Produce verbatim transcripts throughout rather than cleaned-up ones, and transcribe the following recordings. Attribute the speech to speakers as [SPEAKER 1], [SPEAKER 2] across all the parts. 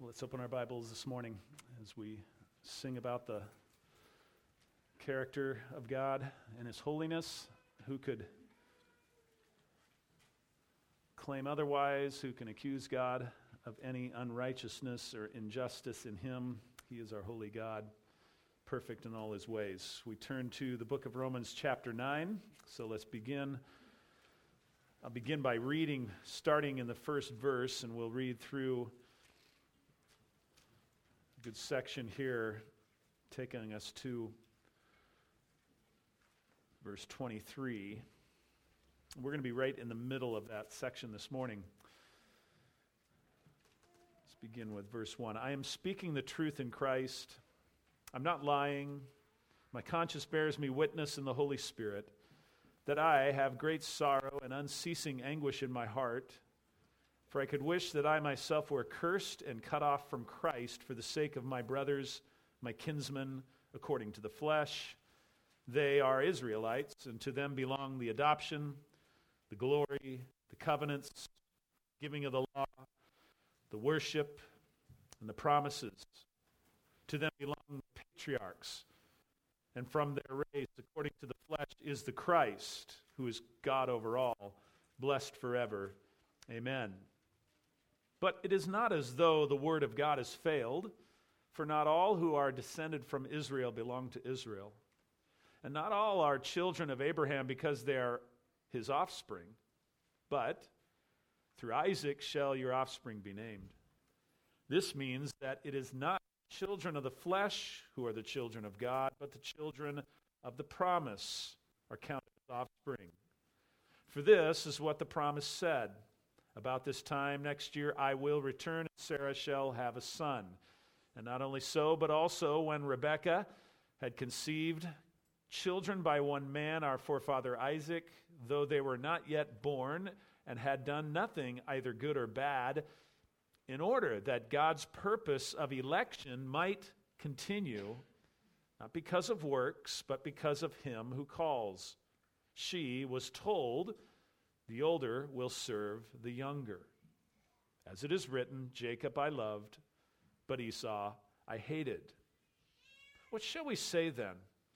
[SPEAKER 1] Let's open our Bibles this morning as we sing about the character of God and His holiness. Who could claim otherwise? Who can accuse God of any unrighteousness or injustice in Him? He is our holy God, perfect in all His ways. We turn to the book of Romans chapter nine. So let's begin. I'll begin by reading, starting in the first verse, and we'll read through good section here, taking us to verse twenty-three. We're going to be right in the middle of that section this morning. Let's begin with verse one. I am speaking the truth in Christ. I'm not lying. My conscience bears me witness in the Holy Spirit that I have great sorrow and unceasing anguish in my heart. For I could wish that I myself were cursed and cut off from Christ for the sake of my brothers, my kinsmen, according to the flesh. They are Israelites, and to them belong the adoption, the glory, the covenants, giving of the law, the worship, and the promises. To them belong the patriarchs, and from their race, according to the flesh, is the Christ, who is God over all, blessed forever. Amen. But it is not as though the word of God has failed, for not all who are descended from Israel belong to Israel, and not all are children of Abraham because they are his offspring, but through Isaac shall your offspring be named. This means that it is not children of the flesh who are the children of God, but the children of the promise are counted as offspring. For this is what the promise said. About this time next year I will return, and Sarah shall have a son. And not only so, but also when Rebekah had conceived children by one man, our forefather Isaac, though they were not yet born and had done nothing, either good or bad, in order that God's purpose of election might continue, not because of works, but because of him who calls. She was told, the older will serve the younger. As it is written, Jacob I loved, but Esau I hated. What shall we say then?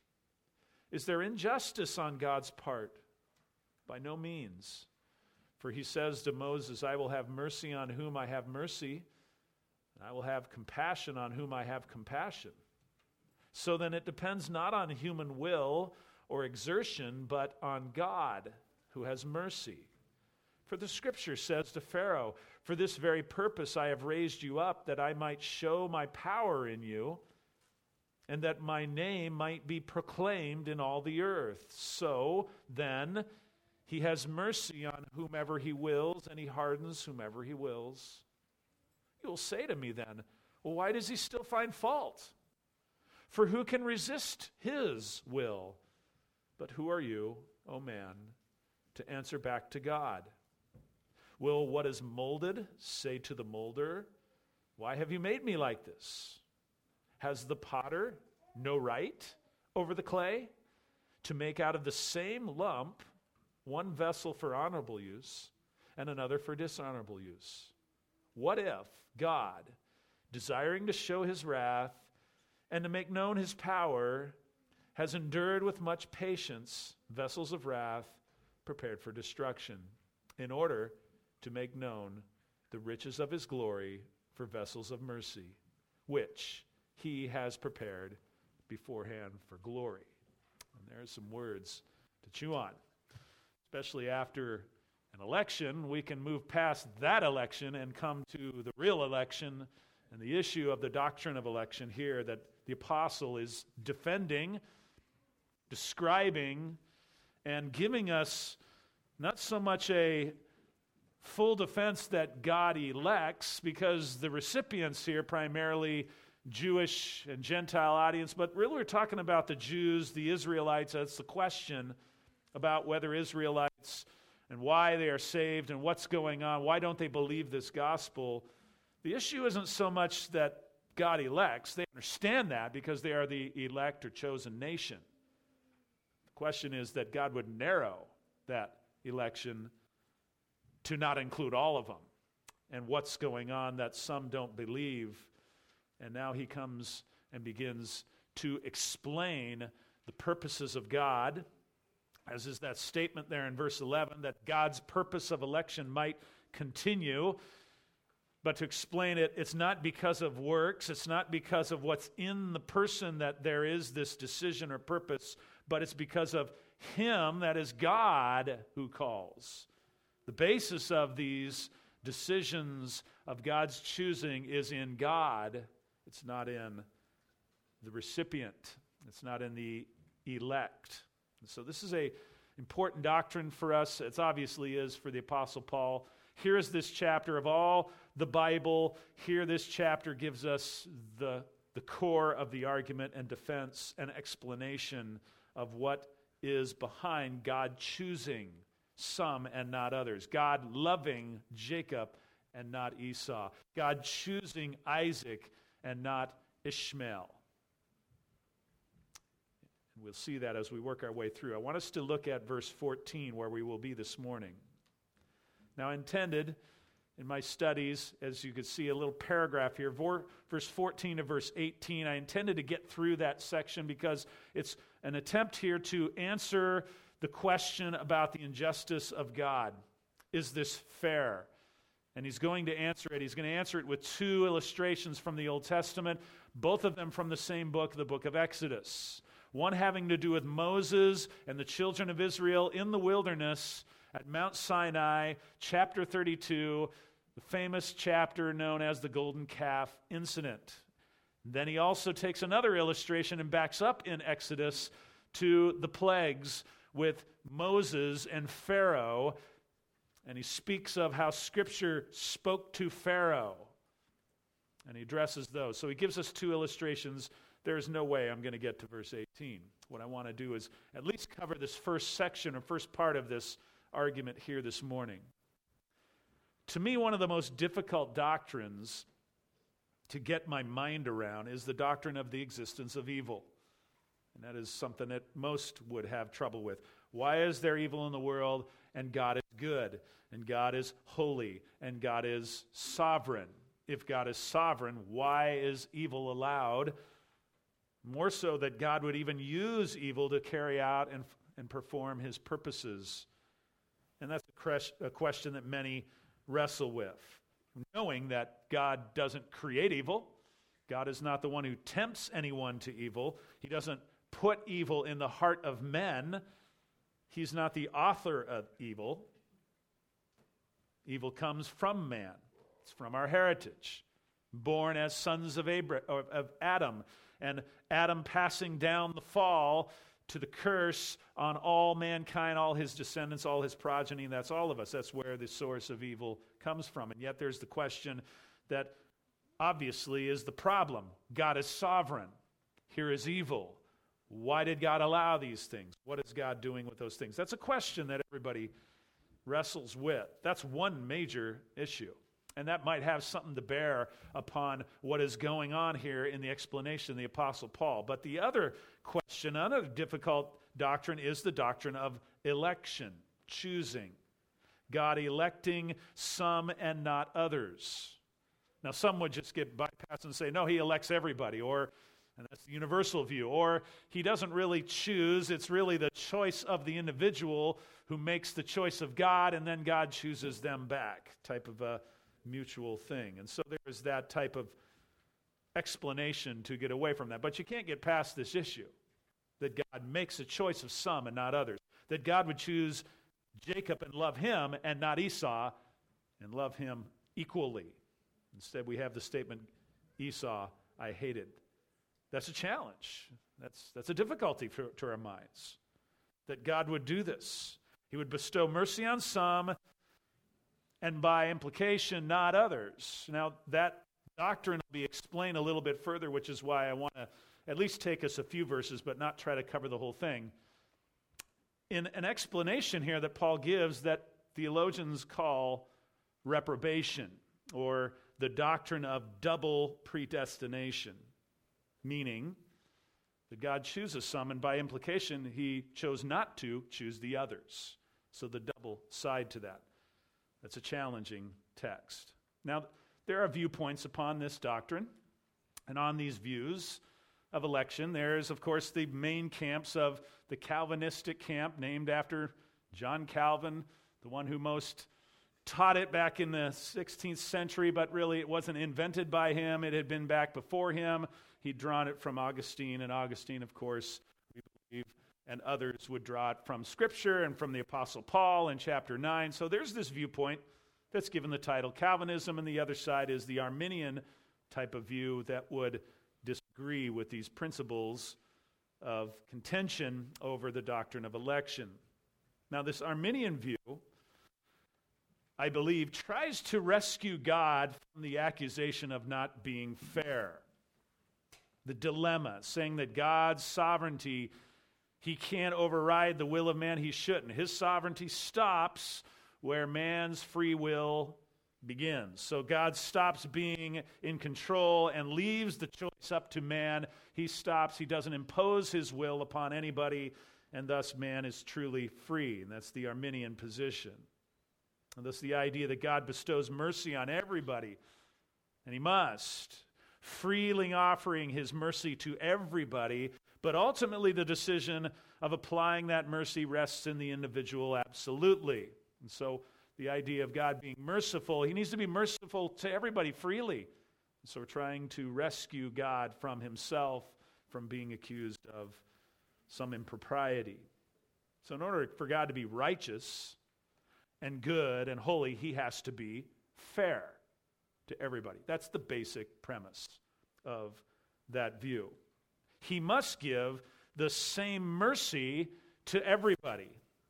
[SPEAKER 1] Is there injustice on God's part? By no means. For he says to Moses, I will have mercy on whom I have mercy, and I will have compassion on whom I have compassion. So then it depends not on human will or exertion, but on God, who has mercy. For the scripture says to Pharaoh, for this very purpose I have raised you up, that I might show my power in you, and that my name might be proclaimed in all the earth. So then he has mercy on whomever he wills, and he hardens whomever he wills. You will say to me then, well, why does he still find fault? For who can resist his will? But who are you, O man, to answer back to God? Will what is molded say to the molder, why have you made me like this? Has the potter no right over the clay to make out of the same lump one vessel for honorable use and another for dishonorable use? What if God, desiring to show his wrath and to make known his power, has endured with much patience vessels of wrath prepared for destruction, in order to make known the riches of his glory for vessels of mercy, which he has prepared beforehand for glory? And there are some words to chew on. Especially after an election, we can move past that election and come to the real election and the issue of the doctrine of election here that the apostle is defending, describing, and giving us not so much a full defense that God elects, because the recipients here primarily Jewish and Gentile audience, but really we're talking about the Jews, the Israelites. That's the question about whether Israelites and why they are saved and what's going on. Why don't they believe this gospel? The issue isn't so much that God elects. They understand that because they are the elect or chosen nation. The question is that God would narrow that election to not include all of them. and what's going on that some don't believe. And now he comes and begins to explain the purposes of God, as is that statement there in verse eleven, that God's purpose of election might continue. But to explain it, it's not because of works, it's not because of what's in the person that there is this decision or purpose, but it's because of Him, that is God, who calls. The basis of these decisions of God's choosing is in God. It's not in the recipient. It's not in the elect. And so this is a important doctrine for us. It obviously is for the Apostle Paul. Here is this chapter of all the Bible. Here this chapter gives us the, the core of the argument and defense and explanation of what is behind God choosing some and not others. God loving Jacob and not Esau. God choosing Isaac and not Ishmael. And we'll see that as we work our way through. I want us to look at verse fourteen, where we will be this morning. Now, I intended in my studies, as you could see a little paragraph here, verse fourteen to verse eighteen, I intended to get through that section because it's an attempt here to answer the question about the injustice of God. Is this fair? And he's going to answer it. He's going to answer it with two illustrations from the Old Testament, both of them from the same book, the book of Exodus. One having to do with Moses and the children of Israel in the wilderness at Mount Sinai, chapter thirty-two, the famous chapter known as the Golden Calf Incident. Then he also takes another illustration and backs up in Exodus to the plagues with Moses and Pharaoh, and he speaks of how Scripture spoke to Pharaoh, and he addresses those. So he gives us two illustrations. There's no way I'm going to get to verse eighteen. What I want to do is at least cover this first section or first part of this argument here this morning. To me, one of the most difficult doctrines to get my mind around is the doctrine of the existence of evil. And that is something that most would have trouble with. Why is there evil in the world and God is good and God is holy and God is sovereign? If God is sovereign, why is evil allowed? More so that God would even use evil to carry out and, and perform His purposes. And that's a, cres- a question that many wrestle with, knowing that God doesn't create evil. God is not the one who tempts anyone to evil. He doesn't put evil in the heart of men. He's not the author of evil. Evil comes from man. It's from our heritage, born as sons of Abra- of Adam, and Adam passing down the fall to the curse on all mankind, all his descendants, all his progeny. That's all of us. That's where the source of evil comes from. And yet there's the question that obviously is the problem. God is sovereign. Here is evil. Why did God allow these things? What is God doing with those things? That's a question that everybody wrestles with. That's one major issue. And that might have something to bear upon what is going on here in the explanation of the Apostle Paul. But the other question, another difficult doctrine, is the doctrine of election, choosing. God electing some and not others. Now, some would just get bypassed and say, no, He elects everybody, or, and that's the universal view, or He doesn't really choose. It's really the choice of the individual who makes the choice of God, and then God chooses them back, type of a mutual thing. And so there's that type of explanation to get away from that. But you can't get past this issue, that God makes a choice of some and not others, that God would choose Jacob and love him and not Esau and love him equally. Instead, we have the statement, Esau I hated. That's a challenge. That's, that's a difficulty for, to our minds, that God would do this. He would bestow mercy on some, and by implication, not others. Now, that doctrine will be explained a little bit further, which is why I want to at least take us a few verses, but not try to cover the whole thing. In an explanation here that Paul gives that theologians call reprobation, or the doctrine of double predestination, meaning that God chooses some, and by implication, He chose not to choose the others. So the double side to that. That's a challenging text. Now, there are viewpoints upon this doctrine, and on these views of election, there's, of course, the main camps of the Calvinistic camp, named after John Calvin, the one who most taught it back in the sixteenth century, but really it wasn't invented by him. It had been back before him. He'd drawn it from Augustine, and Augustine, of course, we believe, and others would draw it from Scripture and from the Apostle Paul in chapter nine. So there's this viewpoint that's given the title Calvinism, and the other side is the Arminian type of view that would disagree with these principles of contention over the doctrine of election. Now, this Arminian view, I believe, tries to rescue God from the accusation of not being fair. The dilemma, saying that God's sovereignty, he can't override the will of man, he shouldn't. His sovereignty stops where man's free will begins. So God stops being in control and leaves the choice up to man. He stops, he doesn't impose his will upon anybody, and thus man is truly free. And that's the Arminian position. And thus the idea that God bestows mercy on everybody, and he must, freely offering his mercy to everybody, but ultimately the decision of applying that mercy rests in the individual absolutely. And so the idea of God being merciful, he needs to be merciful to everybody freely. And so we're trying to rescue God from himself, from being accused of some impropriety. So in order for God to be righteous and good and holy, he has to be fair to everybody. That's the basic premise of that view. He must give the same mercy to everybody.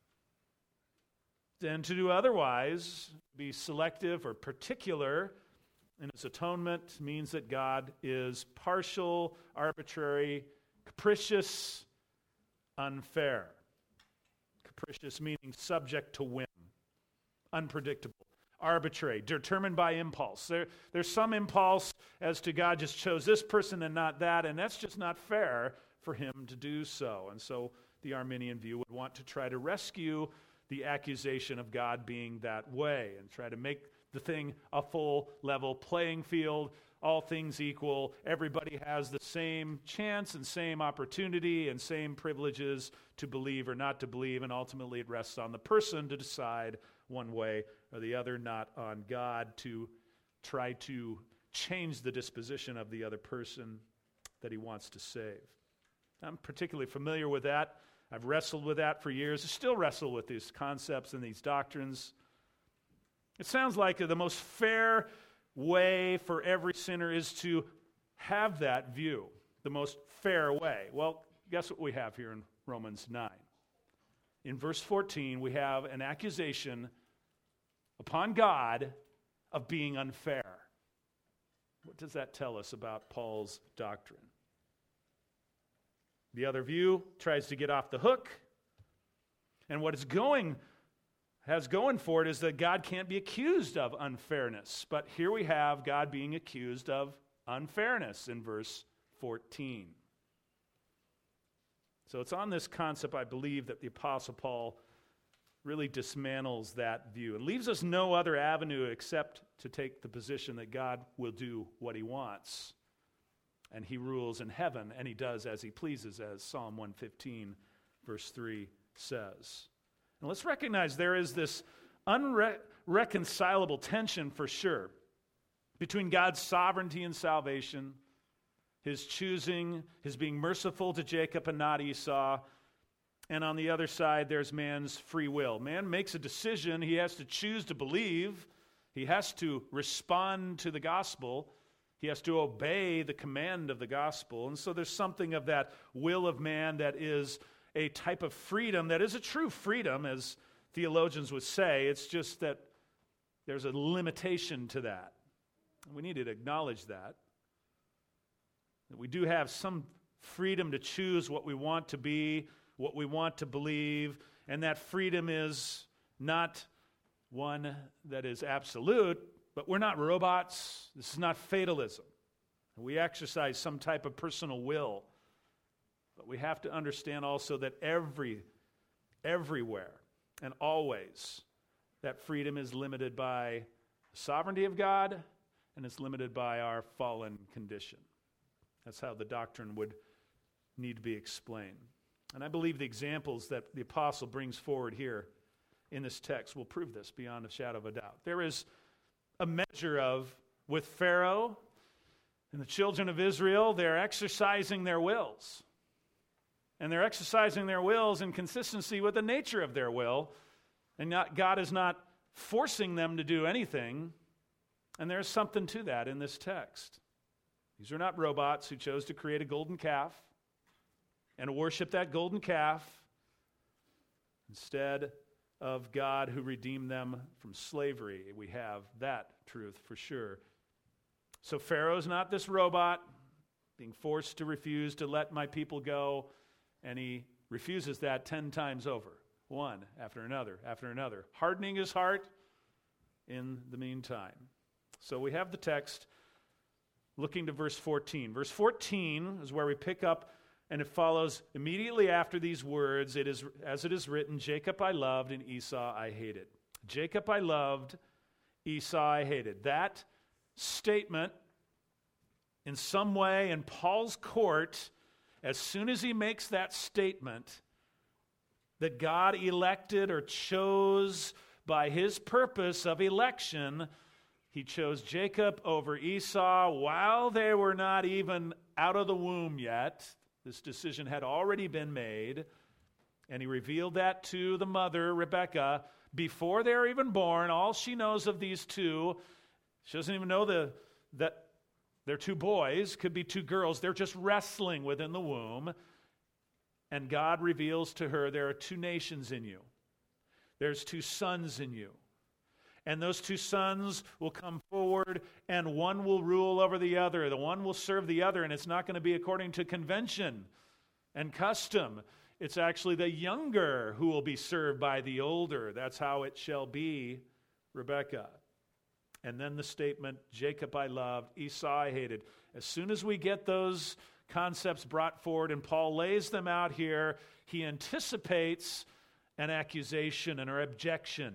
[SPEAKER 1] And to do otherwise, be selective or particular in his atonement, means that God is partial, arbitrary, capricious, unfair. Capricious meaning subject to whim, unpredictable, arbitrary, determined by impulse. There, there's some impulse as to God just chose this person and not that, and that's just not fair for him to do so. And so the Arminian view would want to try to rescue the accusation of God being that way and try to make the thing a full level playing field, all things equal. Everybody has the same chance and same opportunity and same privileges to believe or not to believe, and ultimately it rests on the person to decide one way or the other, not on God to try to change the disposition of the other person that he wants to save. I'm particularly familiar with that. I've wrestled with that for years. I still wrestle with these concepts and these doctrines. It sounds like the most fair way for every sinner is to have that view, the most fair way. Well, guess what we have here in Romans nine? In verse fourteen, we have an accusation upon God of being unfair. What does that tell us about Paul's doctrine? The other view tries to get off the hook, and what it's going has going for it is that God can't be accused of unfairness. But here we have God being accused of unfairness in verse fourteen. So it's on this concept, I believe, that the Apostle Paul really dismantles that view and leaves us no other avenue except to take the position that God will do what he wants. And he rules in heaven, and he does as he pleases, as Psalm one fifteen, verse three says. And let's recognize there is this unreconcilable tension for sure between God's sovereignty and salvation, his choosing, his being merciful to Jacob and not Esau, and on the other side there's man's free will. Man makes a decision, he has to choose to believe, he has to respond to the gospel, he has to obey the command of the gospel. And so there's something of that will of man that is a type of freedom that is a true freedom, as theologians would say. It's just that there's a limitation to that. We need to acknowledge that. That we do have some freedom to choose what we want to be, what we want to believe, and that freedom is not one that is absolute, but we're not robots. This is not fatalism. We exercise some type of personal will. But we have to understand also that every, everywhere and always, that freedom is limited by the sovereignty of God, and it's limited by our fallen condition. That's how the doctrine would need to be explained. And I believe the examples that the apostle brings forward here in this text will prove this beyond a shadow of a doubt. There is a measure of, with Pharaoh and the children of Israel, they're exercising their wills. And they're exercising their wills in consistency with the nature of their will. And not, God is not forcing them to do anything. And there's something to that in this text. These are not robots who chose to create a golden calf and worship that golden calf instead of God who redeemed them from slavery. We have that truth for sure. So Pharaoh's not this robot being forced to refuse to let my people go, and he refuses that ten times over, one after another, after another, hardening his heart in the meantime. So we have the text looking to verse fourteen. Verse fourteen is where we pick up, and it follows immediately after these words. It is, as it is written, Jacob I loved and Esau I hated. Jacob I loved, Esau I hated. That statement, in some way, in Paul's court, as soon as he makes that statement, that God elected or chose by his purpose of election, he chose Jacob over Esau while they were not even out of the womb yet. This decision had already been made, and he revealed that to the mother, Rebekah, before they were even born. All she knows of these two, she doesn't even know the, that they're two boys, could be two girls. They're just wrestling within the womb, and God reveals to her, there are two nations in you. There's two sons in you. And those two sons will come forward, and one will rule over the other. The one will serve the other, and it's not going to be according to convention and custom. It's actually the younger who will be served by the older. That's how it shall be, Rebekah. And then the statement, Jacob I loved, Esau I hated. As soon as we get those concepts brought forward, and Paul lays them out here, he anticipates an accusation and an objection.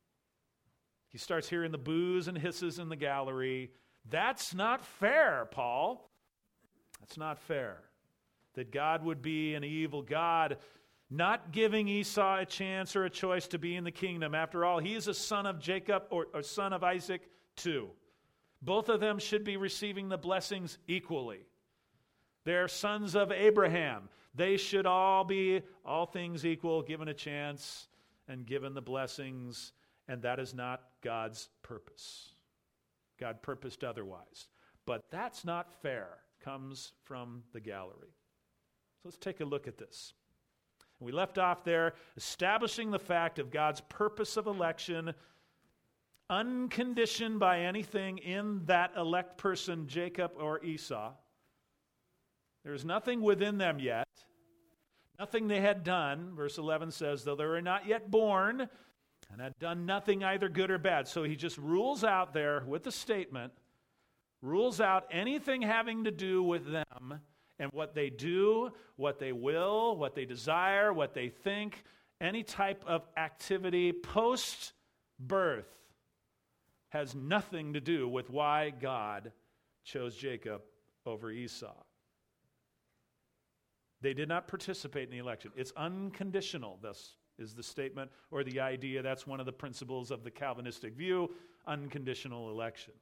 [SPEAKER 1] He starts hearing the boos and hisses in the gallery. That's not fair, Paul. That's not fair. That God would be an evil God, not giving Esau a chance or a choice to be in the kingdom. After all, he is a son of Jacob or a son of Isaac too. Both of them should be receiving the blessings equally. They're sons of Abraham. They should all be, all things equal, given a chance and given the blessings. And that is not God's purpose. God purposed otherwise. But that's not fair, comes from the gallery. So let's take a look at this. We left off there establishing the fact of God's purpose of election, unconditioned by anything in that elect person, Jacob or Esau. There's nothing within them yet, nothing they had done. Verse eleven says, though they were not yet born, and had done nothing either good or bad. So he just rules out there with the statement, rules out anything having to do with them and what they do, what they will, what they desire, what they think, any type of activity post-birth has nothing to do with why God chose Jacob over Esau. They did not participate in the election. It's unconditional, thus is the statement or the idea. That's one of the principles of the Calvinistic view, unconditional election.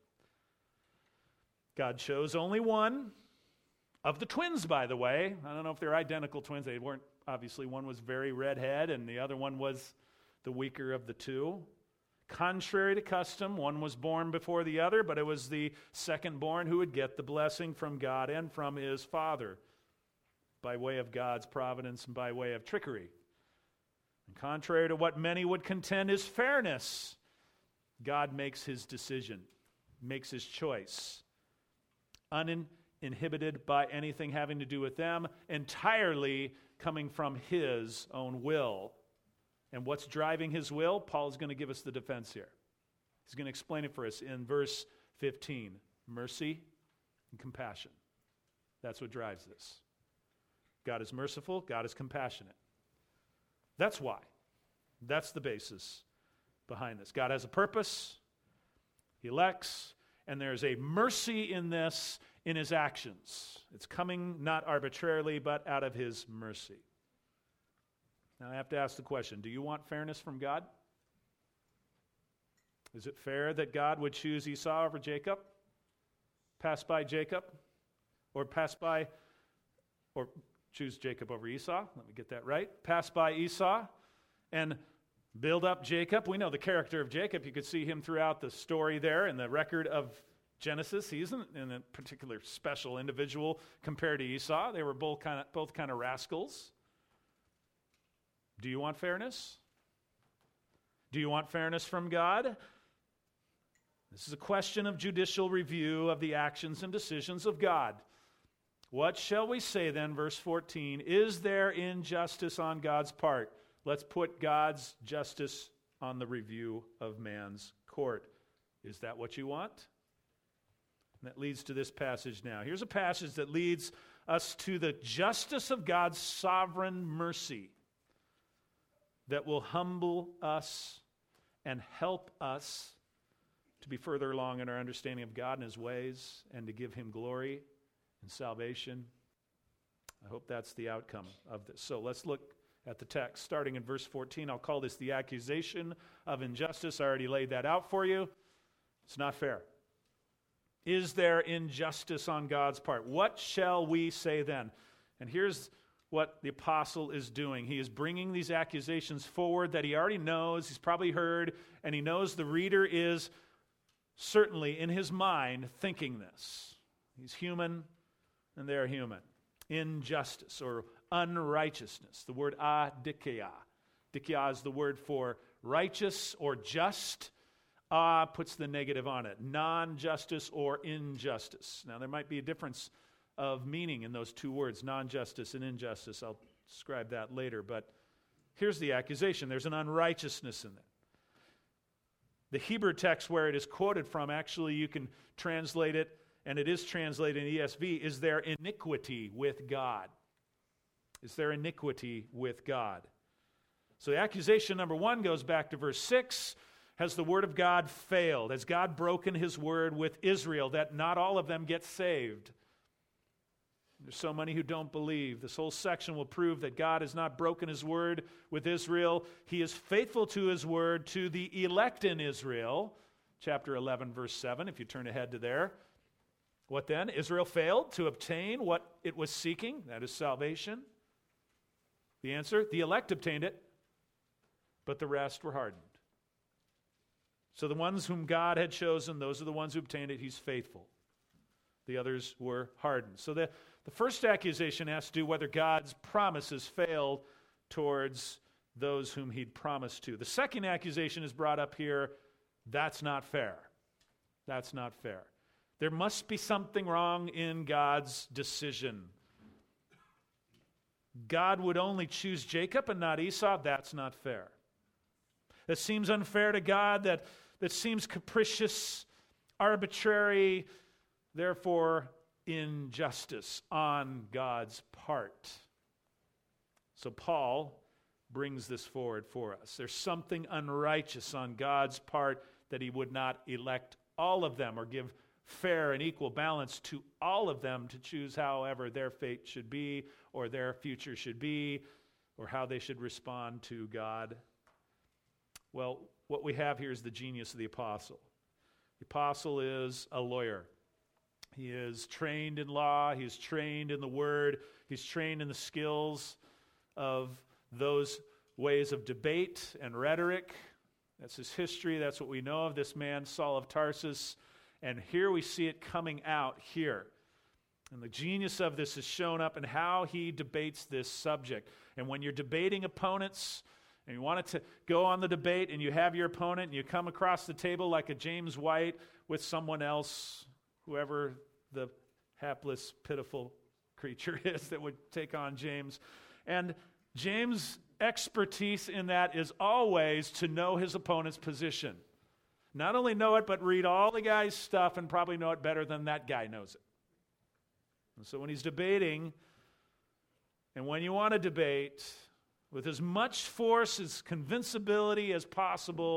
[SPEAKER 1] God chose only one of the twins, by the way. I don't know if they're identical twins. They weren't, obviously. One was very redhead, and the other one was the weaker of the two. Contrary to custom, one was born before the other, but it was the second born who would get the blessing from God and from his father by way of God's providence and by way of trickery. And contrary to what many would contend is fairness, God makes his decision, makes his choice, uninhibited by anything having to do with them, entirely coming from his own will. And what's driving his will? Paul's going to give us the defense here. He's going to explain it for us in verse fifteen. Mercy and compassion. That's what drives this. God is merciful. God is compassionate. That's why. That's the basis behind this. God has a purpose. He elects, and there's a mercy in this in his actions. It's coming not arbitrarily, but out of his mercy. Now I have to ask the question, do you want fairness from God? Is it fair that God would choose Esau over Jacob? Pass by Jacob? Or pass by, or choose Jacob over Esau? Let me get that right. Pass by Esau and build up Jacob. We know the character of Jacob. You could see him throughout the story there in the record of Genesis. He isn't in a particular special individual compared to Esau. They were both kind of, both kind of rascals. Do you want fairness? Do you want fairness from God? This is a question of judicial review of the actions and decisions of God. What shall we say then, verse fourteen? Is there injustice on God's part? Let's put God's justice on the review of man's court. Is that what you want? And that leads to this passage now. Here's a passage that leads us to the justice of God's sovereign mercy that will humble us and help us to be further along in our understanding of God and his ways and to give him glory and salvation. I hope that's the outcome of this. So let's look at the text, starting in verse fourteen. I'll call this the accusation of injustice. I already laid that out for you. It's not fair. Is there injustice on God's part? What shall we say then? And here's what the apostle is doing. He is bringing these accusations forward that he already knows, he's probably heard, and he knows the reader is certainly in his mind thinking this. He's human, and they're human. Injustice or unrighteousness. The word adikia. Dikia is the word for righteous or just. Ah puts the negative on it. Non-justice or injustice. Now there might be a difference of meaning in those two words, non-justice and injustice. I'll describe that later, but here's the accusation. There's an unrighteousness in it. The Hebrew text where it is quoted from, actually you can translate it, and it is translated in E S V, is there iniquity with God? Is there iniquity with God? So the accusation number one goes back to verse six. Has the word of God failed? Has God broken his word with Israel that not all of them get saved? There's so many who don't believe. This whole section will prove that God has not broken his word with Israel. He is faithful to his word to the elect in Israel. Chapter eleven, verse seven, if you turn ahead to there. What then? Israel failed to obtain what it was seeking, that is salvation. The answer? The elect obtained it, but the rest were hardened. So the ones whom God had chosen, those are the ones who obtained it. He's faithful. The others were hardened. So the, the first accusation has to do whether God's promises failed towards those whom he'd promised to. The second accusation is brought up here. That's not fair. That's not fair. There must be something wrong in God's decision. God would only choose Jacob and not Esau. That's not fair. That seems unfair to God. That, that seems capricious, arbitrary, therefore injustice on God's part. So Paul brings this forward for us. There's something unrighteous on God's part that he would not elect all of them or give fair and equal balance to all of them to choose however their fate should be or their future should be or how they should respond to God. Well, what we have here is the genius of the apostle. The apostle is a lawyer. He is trained in law. He is trained in the word. He's trained in the skills of those ways of debate and rhetoric. That's his history. That's what we know of this man, Saul of Tarsus. And here we see it coming out here. And the genius of this is shown up in how he debates this subject. And when you're debating opponents, and you want it to go on the debate, and you have your opponent, and you come across the table like a James White with someone else, whoever the hapless, pitiful creature is that would take on James. And James' expertise in that is always to know his opponent's position. Not only know it, but read all the guy's stuff and probably know it better than that guy knows it. And so when he's debating, and when you want to debate with as much force, as convincibility as possible,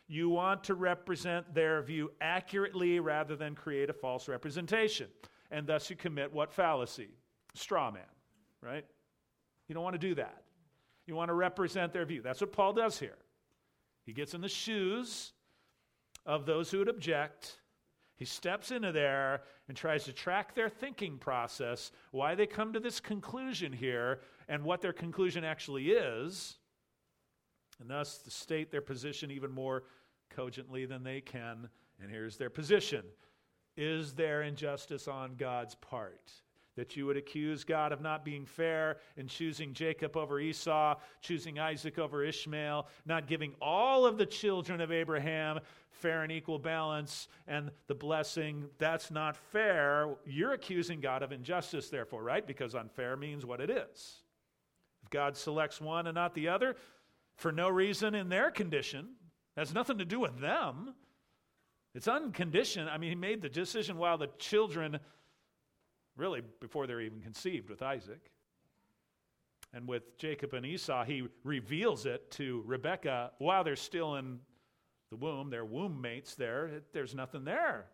[SPEAKER 1] You want to represent their view accurately rather than create a false representation. And thus you commit what fallacy? Straw man, right? You don't want to do that. You want to represent their view. That's what Paul does here. He gets in the shoes of those who would object. He steps into there and tries to track their thinking process, why they come to this conclusion here, and what their conclusion actually is, and thus to state their position even more cogently than they can. And here's their position. Is there injustice on God's part? That you would accuse God of not being fair in choosing Jacob over Esau, choosing Isaac over Ishmael, not giving all of the children of Abraham fair and equal balance and the blessing. That's not fair. You're accusing God of injustice, therefore, right? Because unfair means what it is. If God selects one and not the other, for no reason in their condition, has nothing to do with them. It's unconditioned. I mean, he made the decision while the children, really before they're even conceived with Isaac. And with Jacob and Esau, he reveals it to Rebekah while they're still in the womb. They're womb mates there. It, there's nothing there.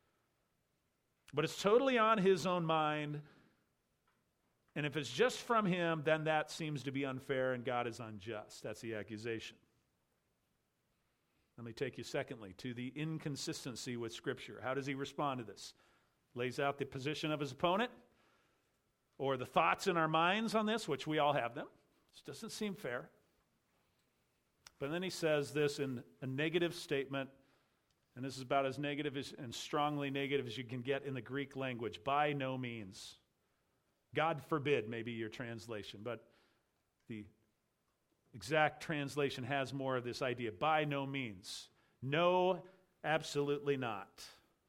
[SPEAKER 1] But it's totally on his own mind. And if it's just from him, then that seems to be unfair and God is unjust. That's the accusation. Let me take you secondly to the inconsistency with Scripture. How does he respond to this? Lays out the position of his opponent or the thoughts in our minds on this, which we all have them. This doesn't seem fair. But then he says this in a negative statement, and this is about as negative as, and strongly negative as you can get in the Greek language. By no means. God forbid, maybe your translation, but the exact translation has more of this idea. By no means. No, absolutely not.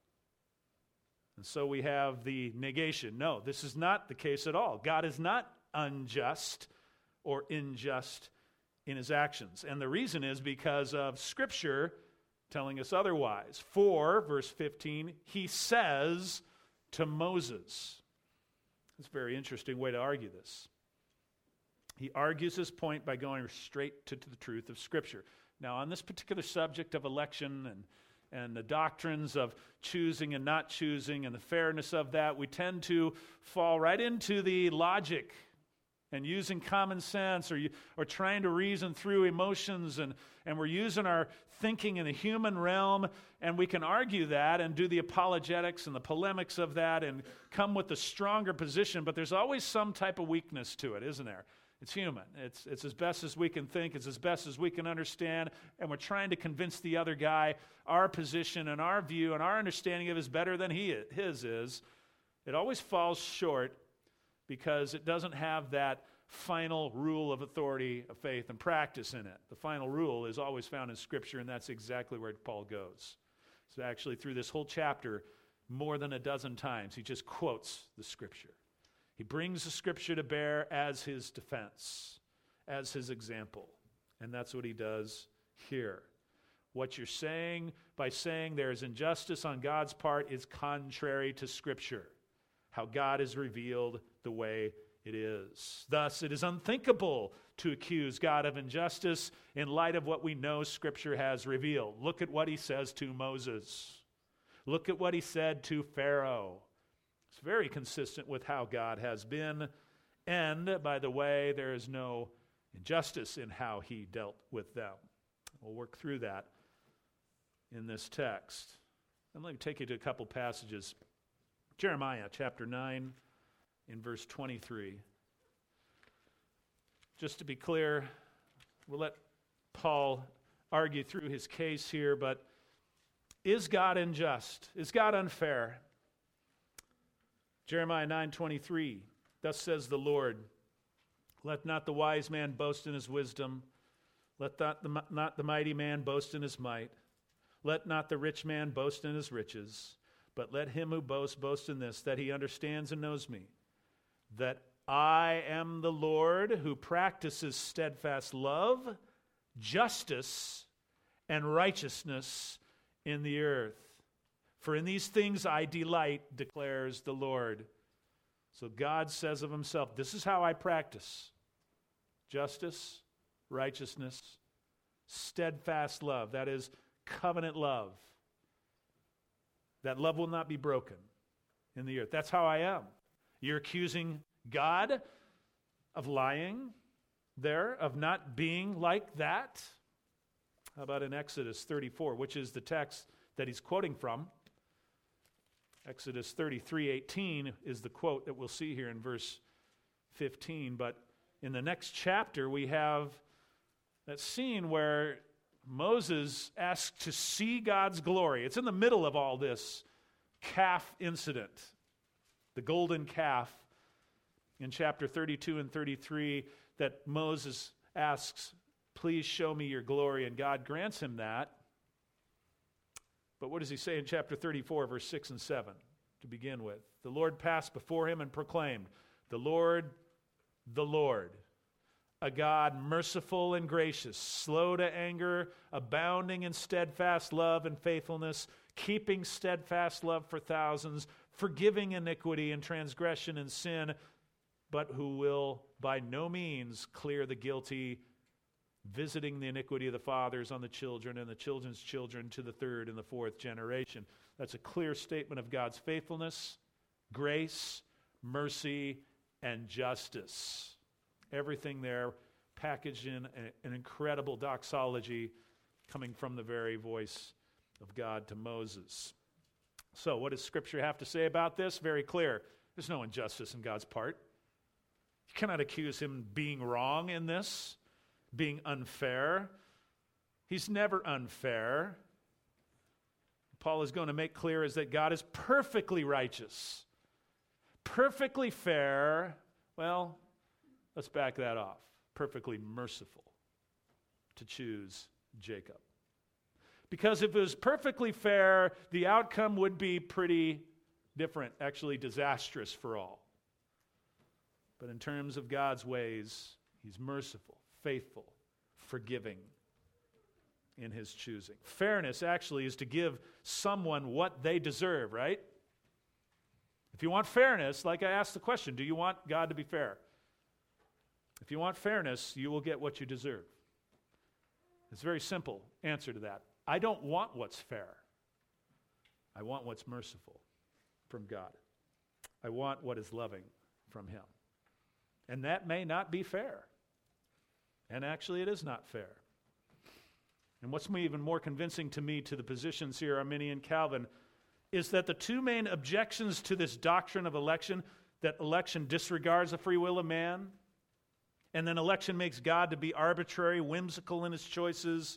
[SPEAKER 1] And so we have the negation. No, this is not the case at all. God is not unjust or unjust in his actions. And the reason is because of Scripture telling us otherwise. For, verse fifteen, he says to Moses. It's a very interesting way to argue this. He argues his point by going straight to, to the truth of Scripture. Now, on this particular subject of election and and the doctrines of choosing and not choosing and the fairness of that, we tend to fall right into the logic and using common sense or, or trying to reason through emotions, and, and we're using our thinking in the human realm, and we can argue that and do the apologetics and the polemics of that and come with a stronger position, but there's always some type of weakness to it, isn't there? It's human. It's, it's as best as we can think. It's as best as we can understand. And we're trying to convince the other guy our position and our view and our understanding of it is better than he is, his is. It always falls short because it doesn't have that final rule of authority, of faith, and practice in it. The final rule is always found in Scripture, and that's exactly where Paul goes. So actually, through this whole chapter, more than a dozen times, he just quotes the Scripture. He brings the Scripture to bear as his defense, as his example. And that's what he does here. What you're saying by saying there is injustice on God's part is contrary to Scripture, how God is revealed the way it is. Thus, it is unthinkable to accuse God of injustice in light of what we know Scripture has revealed. Look at what he says to Moses. Look at what he said to Pharaoh. It's very consistent with how God has been. And, by the way, there is no injustice in how he dealt with them. We'll work through that in this text. And let me take you to a couple passages. Jeremiah chapter nine, in verse twenty-three. Just to be clear, we'll let Paul argue through his case here, but is God unjust? Is God unfair? Jeremiah nine twenty-three, thus says the Lord, let not the wise man boast in his wisdom, let not the, not the mighty man boast in his might, let not the rich man boast in his riches, but let him who boasts boast in this, that he understands and knows me, that I am the Lord who practices steadfast love, justice, and righteousness in the earth. For in these things I delight, declares the Lord. So God says of himself, this is how I practice justice, righteousness, steadfast love. That is covenant love. That love will not be broken in the earth. That's how I am. You're accusing God of lying there, of not being like that? How about in Exodus thirty-four, which is the text that he's quoting from? Exodus thirty-three eighteen is the quote that we'll see here in verse fifteen. But in the next chapter, we have that scene where Moses asks to see God's glory. It's in the middle of all this calf incident, the golden calf in chapter thirty-two and thirty-three, that Moses asks, please show me your glory, and God grants him that. But what does he say in chapter thirty-four, verse six and seven to begin with? The Lord passed before him and proclaimed, the Lord, the Lord, a God merciful and gracious, slow to anger, abounding in steadfast love and faithfulness, keeping steadfast love for thousands, forgiving iniquity and transgression and sin, but who will by no means clear the guilty, visiting the iniquity of the fathers on the children and the children's children to the third and the fourth generation. That's a clear statement of God's faithfulness, grace, mercy, and justice. Everything there packaged in an incredible doxology coming from the very voice of God to Moses. So what does Scripture have to say about this? Very clear. There's no injustice in God's part. You cannot accuse him being wrong in this, being unfair. He's never unfair. Paul is going to make clear is that God is perfectly righteous, perfectly fair. Well, let's back that off. Perfectly merciful to choose Jacob. Because if it was perfectly fair, the outcome would be pretty different, actually disastrous for all. But in terms of God's ways, he's merciful, faithful, forgiving in his choosing. Fairness actually is to give someone what they deserve, right? If you want fairness, like I asked the question, do you want God to be fair? If you want fairness, you will get what you deserve. It's a very simple answer to that. I don't want what's fair. I want what's merciful from God. I want what is loving from him. And that may not be fair. And actually, it is not fair. And what's even more convincing to me to the positions here, Arminian Calvin, is that the two main objections to this doctrine of election, that election disregards the free will of man, and then election makes God to be arbitrary, whimsical in his choices.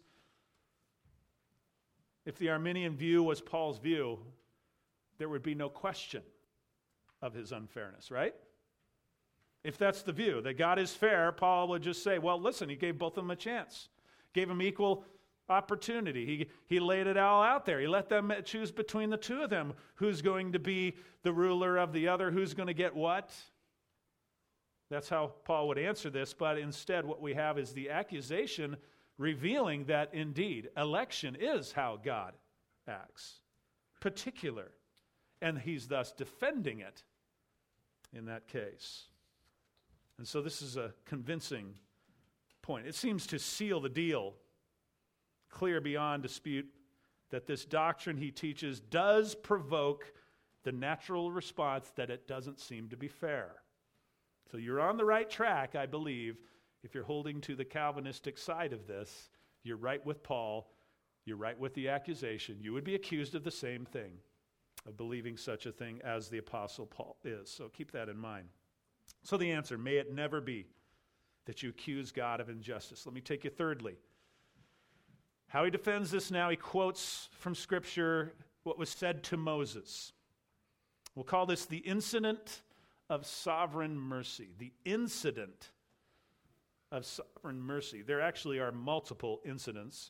[SPEAKER 1] If the Arminian view was Paul's view, there would be no question of his unfairness, right? If that's the view, that God is fair, Paul would just say, well, listen, he gave both of them a chance. Gave them equal opportunity. He, he laid it all out there. He let them choose between the two of them. Who's going to be the ruler of the other? Who's going to get what? That's how Paul would answer this, but instead what we have is the accusation revealing that indeed election is how God acts, particular, and he's thus defending it in that case. And so this is a convincing point. It seems to seal the deal, clear beyond dispute, that this doctrine he teaches does provoke the natural response that it doesn't seem to be fair. So you're on the right track, I believe. If you're holding to the Calvinistic side of this, you're right with Paul. You're right with the accusation. You would be accused of the same thing, of believing such a thing as the Apostle Paul is. So keep that in mind. So the answer, may it never be that you accuse God of injustice. Let me take you thirdly. How he defends this now, he quotes from Scripture what was said to Moses. We'll call this the incident of sovereign mercy. The incident of sovereign mercy. There actually are multiple incidents,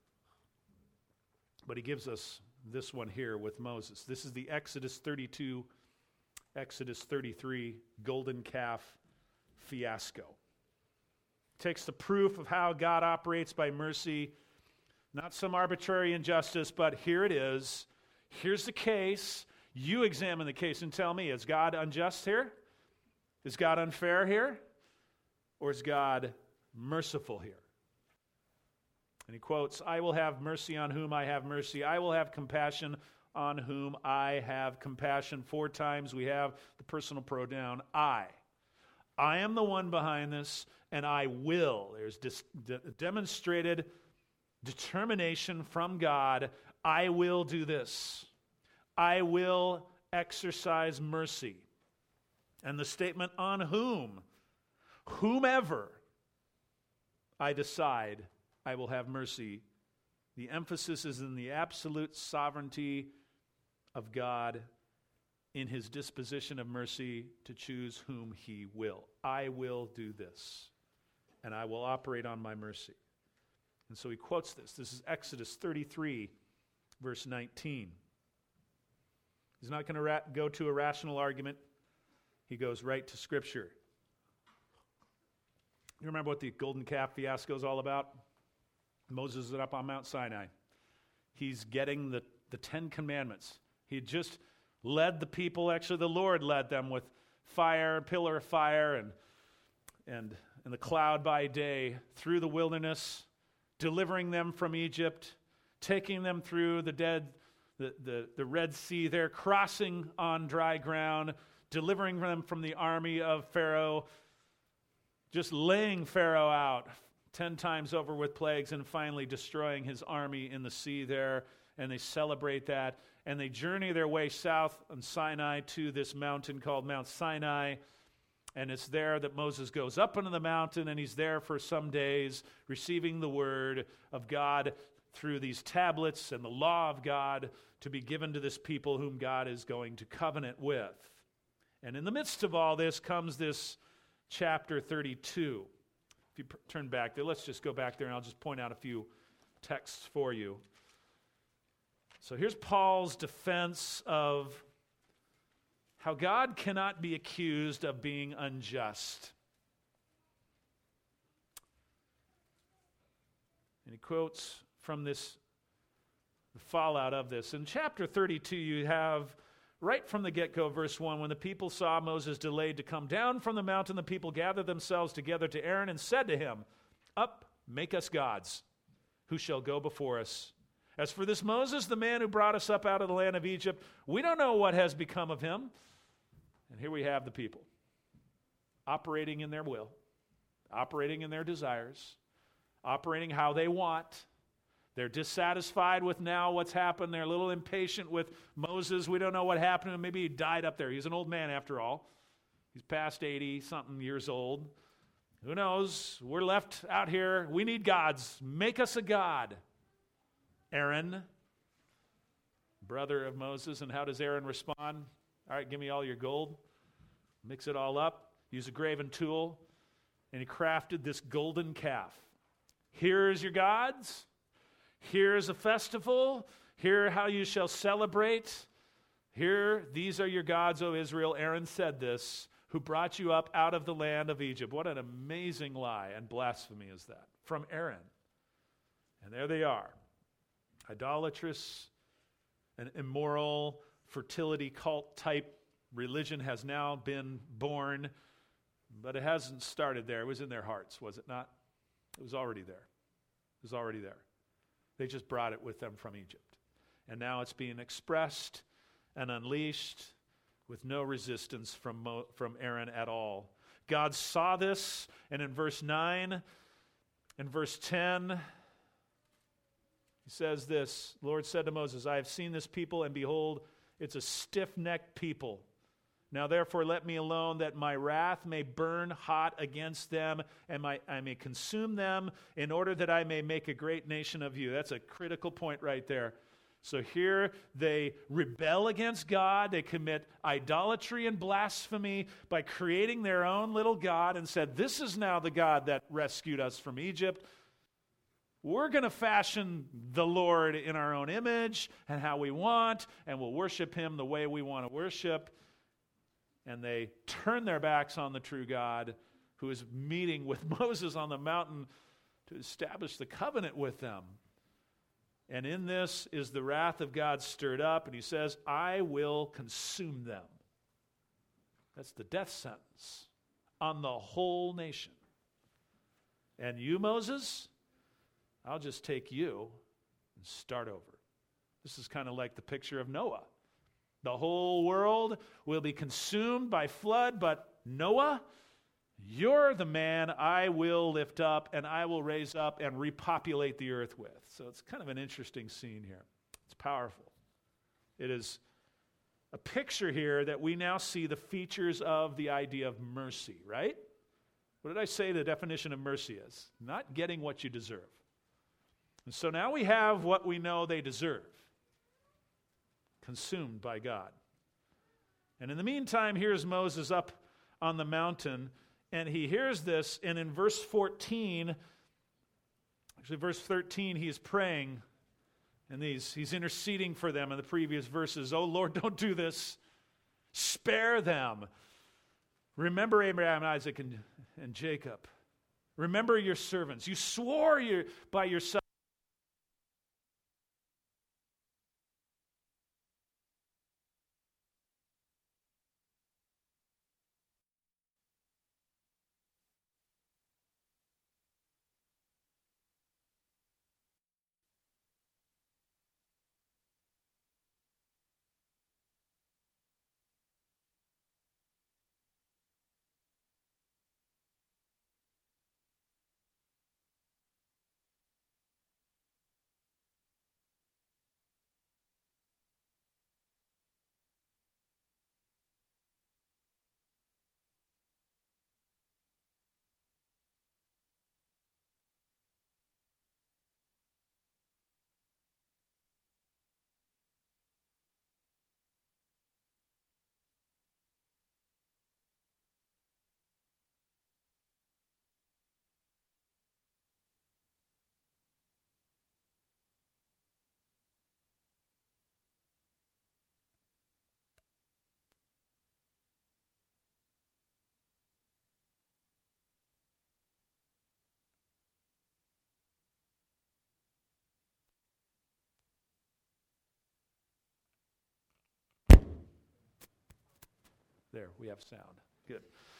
[SPEAKER 1] but he gives us this one here with Moses. This is the Exodus thirty-two, Exodus thirty-three golden calf fiasco. Takes the proof of how God operates by mercy, not some arbitrary injustice, but here it is. Here's the case. You examine the case and tell me, is God unjust here? Is God unfair here? Or is God merciful here? And he quotes, I will have mercy on whom I have mercy. I will have compassion on whom I have compassion. Four times we have the personal pronoun I. I am the one behind this, and I will. There's dis- de- demonstrated determination from God. I will do this. I will exercise mercy. And the statement on whom, whomever I decide I will have mercy. The emphasis is in the absolute sovereignty of God in his disposition of mercy to choose whom he will. I will do this, and I will operate on my mercy. And so he quotes this. This is Exodus thirty-three, verse nineteen. He's not going to ra- go to a rational argument. He goes right to Scripture. You remember what the golden calf fiasco is all about? Moses is up on Mount Sinai. He's getting the, the Ten Commandments. He had just led the people, actually the Lord led them with fire, pillar of fire, and, and, and the cloud by day through the wilderness, delivering them from Egypt, taking them through the dead, the, the, the Red Sea there, crossing on dry ground, delivering them from the army of Pharaoh, just laying Pharaoh out ten times over with plagues, and finally destroying his army in the sea there. And they celebrate that. And they journey their way south on Sinai to this mountain called Mount Sinai. And it's there that Moses goes up into the mountain, and he's there for some days receiving the word of God through these tablets and the law of God to be given to this people whom God is going to covenant with. And in the midst of all this comes this chapter thirty-two. If you turn back there, let's just go back there and I'll just point out a few texts for you. So here's Paul's defense of how God cannot be accused of being unjust. And he quotes from this, the fallout of this. In chapter thirty-two, you have right from the get-go, verse one, when the people saw Moses delayed to come down from the mountain, the people gathered themselves together to Aaron and said to him, Up, make us gods, who shall go before us. As for this Moses, the man who brought us up out of the land of Egypt, we don't know what has become of him. And here we have the people, operating in their will, operating in their desires, operating how they want. They're dissatisfied with now what's happened. They're a little impatient with Moses. We don't know what happened to him. Maybe he died up there. He's an old man after all. He's past eighty-something years old. Who knows? We're left out here. We need gods. Make us a god. Aaron, brother of Moses. And how does Aaron respond? All right, give me all your gold. Mix it all up. Use a graven tool. And he crafted this golden calf. Here's your gods. Here's a festival. Here how you shall celebrate. Here, these are your gods, O Israel. Aaron said this, who brought you up out of the land of Egypt. What an amazing lie and blasphemy is that from Aaron. And there they are. Idolatrous and immoral fertility cult type religion has now been born, but it hasn't started there. It was in their hearts, was it not? It was already there. It was already there. They just brought it with them from Egypt. And now it's being expressed and unleashed with no resistance from, Mo- from Aaron at all. God saw this, and in verse nine and verse ten, he says this, the Lord said to Moses, I have seen this people, and behold, it's a stiff-necked people. Now therefore let me alone, that my wrath may burn hot against them, and my, I may consume them, in order that I may make a great nation of you. That's a critical point right there. So here they rebel against God. They commit idolatry and blasphemy by creating their own little god and said, this is now the God that rescued us from Egypt. We're going to fashion the Lord in our own image and how we want, and we'll worship him the way we want to worship. And they turn their backs on the true God, who is meeting with Moses on the mountain to establish the covenant with them. And in this is the wrath of God stirred up, and he says, I will consume them. That's the death sentence on the whole nation. And you, Moses, I'll just take you and start over. This is kind of like the picture of Noah. The whole world will be consumed by flood, but Noah, you're the man I will lift up and I will raise up and repopulate the earth with. So it's kind of an interesting scene here. It's powerful. It is a picture here that we now see the features of the idea of mercy, right? What did I say the definition of mercy is? Not getting what you deserve. And so now we have what we know they deserve. Consumed by God. And in the meantime, here's Moses up on the mountain, and he hears this, and in verse fourteen, actually verse thirteen, he is praying, and he's, he's interceding for them in the previous verses. Oh Lord, don't do this. Spare them. Remember Abraham, Isaac, and, and Jacob. Remember your servants. You swore your, by yourself. There, we have sound. Good.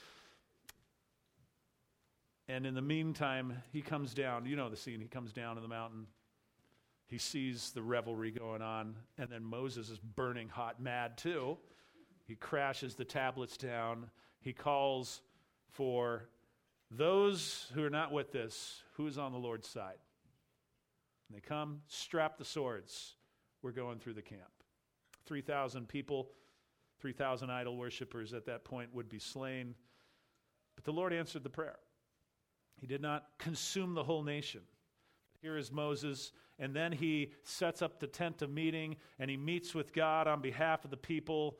[SPEAKER 1] And in the meantime, he comes down. You know the scene. He comes down to the mountain. He sees the revelry going on. And then Moses is burning hot mad too. He crashes the tablets down. He calls for those who are not with this, who's on the Lord's side. And they come, strap the swords. We're going through the camp. three thousand people. three thousand idol worshipers at that point would be slain. But the Lord answered the prayer. He did not consume the whole nation. Here is Moses, and then he sets up the tent of meeting, and he meets with God on behalf of the people,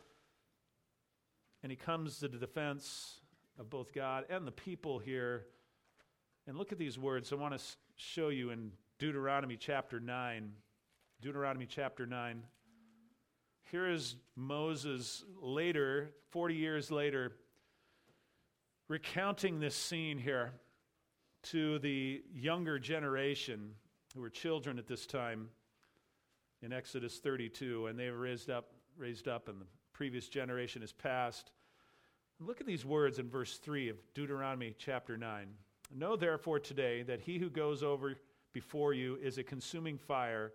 [SPEAKER 1] and he comes to the defense of both God and the people here. And look at these words. I want to show you in Deuteronomy chapter nine. Deuteronomy chapter nine. Here is Moses later, forty years later, recounting this scene here to the younger generation who were children at this time in Exodus thirty-two, and they were raised up, raised up, and the previous generation has passed. Look at these words in verse three of Deuteronomy chapter nine. Know therefore today that he who goes over before you is a consuming fire,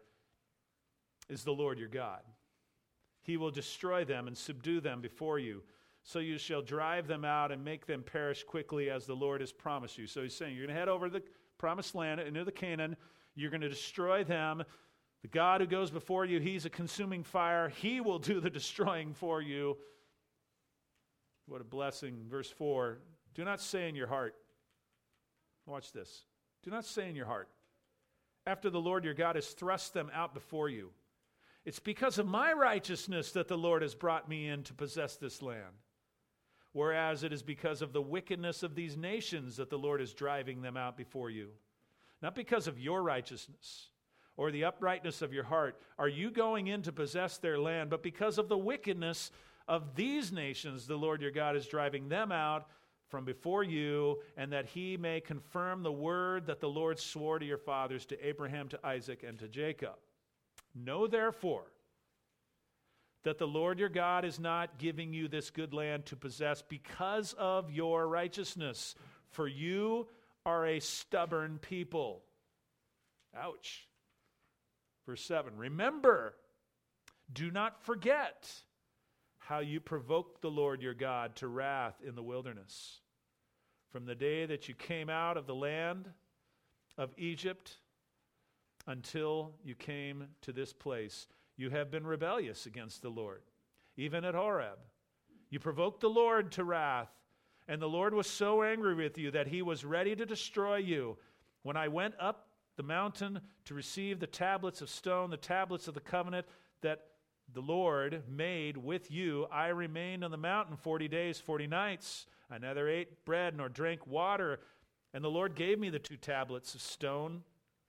[SPEAKER 1] is the Lord your God. He will destroy them and subdue them before you. So you shall drive them out and make them perish quickly as the Lord has promised you. So he's saying, you're going to head over to the promised land, into the Canaan. You're going to destroy them. The God who goes before you, he's a consuming fire. He will do the destroying for you. What a blessing. Verse four, do not say in your heart. Watch this. Do not say in your heart, after the Lord your God has thrust them out before you, it's because of my righteousness that the Lord has brought me in to possess this land. Whereas it is because of the wickedness of these nations that the Lord is driving them out before you. Not because of your righteousness or the uprightness of your heart are you going in to possess their land, but because of the wickedness of these nations the Lord your God is driving them out from before you, and that he may confirm the word that the Lord swore to your fathers, to Abraham, to Isaac, and to Jacob. Know therefore that the Lord your God is not giving you this good land to possess because of your righteousness, for you are a stubborn people. Ouch. Verse seven, remember, do not forget how you provoked the Lord your God to wrath in the wilderness. From the day that you came out of the land of Egypt until you came to this place, you have been rebellious against the Lord, even at Horeb. You provoked the Lord to wrath, and the Lord was so angry with you that he was ready to destroy you. When I went up the mountain to receive the tablets of stone, the tablets of the covenant that the Lord made with you, I remained on the mountain forty days, forty nights. I neither ate bread nor drank water. And the Lord gave me the two tablets of stone,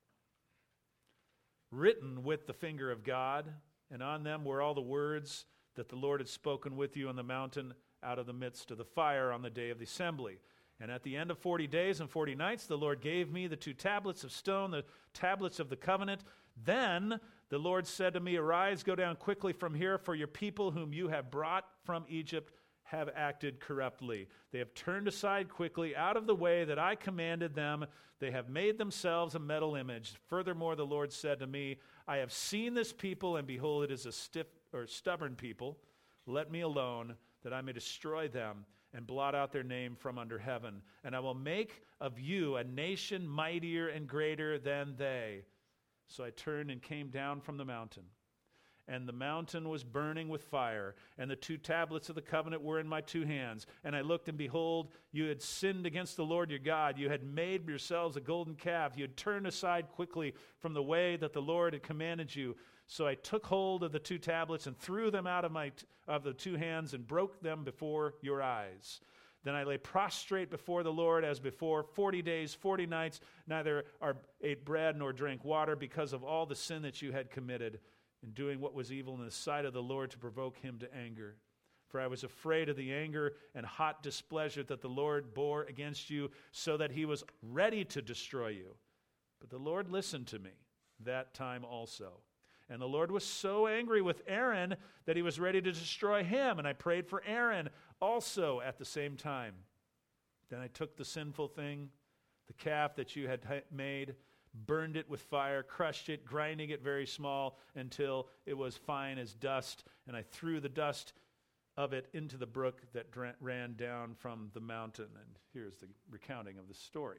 [SPEAKER 1] written with the finger of God, and on them were all the words that the Lord had spoken with you on the mountain out of the midst of the fire on the day of the assembly. And at the end of forty days and forty nights, the Lord gave me the two tablets of stone, the tablets of the covenant. Then the Lord said to me, arise, go down quickly from here, for your people whom you have brought from Egypt have acted corruptly. They have turned aside quickly out of the way that I commanded them. They have made themselves a metal image. Furthermore, the Lord said to me, I have seen this people, and behold, it is a stiff or stubborn people. Let me alone, that I may destroy them and blot out their name from under heaven. And I will make of you a nation mightier and greater than they. So I turned and came down from the mountain. And the mountain was burning with fire, and the two tablets of the covenant were in my two hands. And I looked, and behold, you had sinned against the Lord your God. You had made yourselves a golden calf. You had turned aside quickly from the way that the Lord had commanded you. So I took hold of the two tablets and threw them out of my t- of the two hands and broke them before your eyes. Then I lay prostrate before the Lord as before, forty days, forty nights, neither ate bread nor drank water, because of all the sin that you had committed in doing what was evil in the sight of the Lord, to provoke him to anger. For I was afraid of the anger and hot displeasure that the Lord bore against you, so that he was ready to destroy you. But the Lord listened to me that time also. And the Lord was so angry with Aaron that he was ready to destroy him. And I prayed for Aaron also at the same time. Then I took the sinful thing, the calf that you had made, burned it with fire, crushed it, grinding it very small until it was fine as dust. And I threw the dust of it into the brook that dra- ran down from the mountain. And here's the recounting of the story.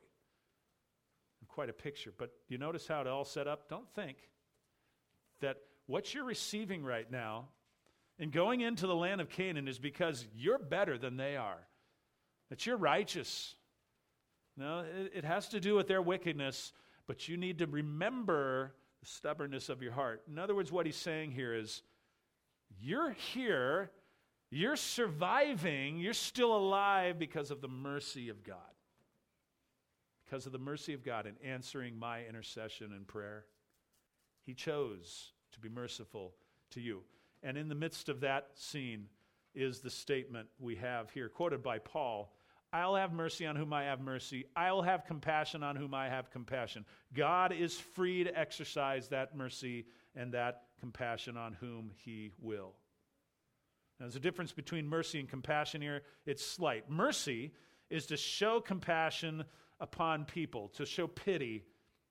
[SPEAKER 1] Quite a picture. But you notice how it all set up? Don't think that what you're receiving right now and going into the land of Canaan is because you're better than they are, that you're righteous. No, it, it has to do with their wickedness, but you need to remember the stubbornness of your heart. In other words, what he's saying here is, you're here, you're surviving, you're still alive because of the mercy of God. Because of the mercy of God in answering my intercession and prayer. He chose to be merciful to you. And in the midst of that scene is the statement we have here, quoted by Paul, I'll have mercy on whom I have mercy. I'll have compassion on whom I have compassion. God is free to exercise that mercy and that compassion on whom he will. Now, there's a difference between mercy and compassion here. It's slight. Mercy is to show compassion upon people, to show pity,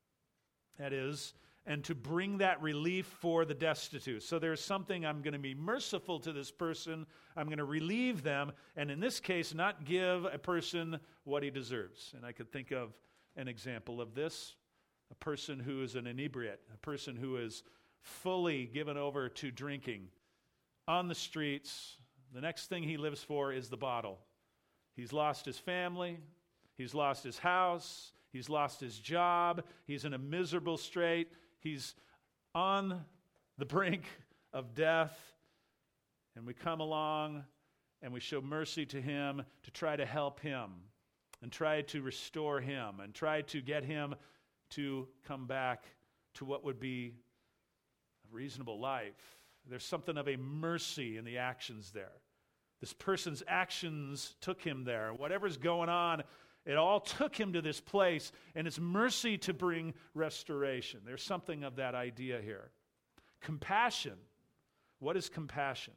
[SPEAKER 1] that is, and to bring that relief for the destitute. So there's something, I'm going to be merciful to this person, I'm going to relieve them, and in this case, not give a person what he deserves. And I could think of an example of this, a person who is an inebriate, a person who is fully given over to drinking on the streets. The next thing he lives for is the bottle. He's lost his family, he's lost his house, he's lost his job, he's in a miserable strait. He's on the brink of death, and we come along and we show mercy to him to try to help him and try to restore him and try to get him to come back to what would be a reasonable life. There's something of a mercy in the actions there. This person's actions took him there. Whatever's going on, it all took him to this place, and it's mercy to bring restoration. There's something of that idea here. Compassion. What is compassion?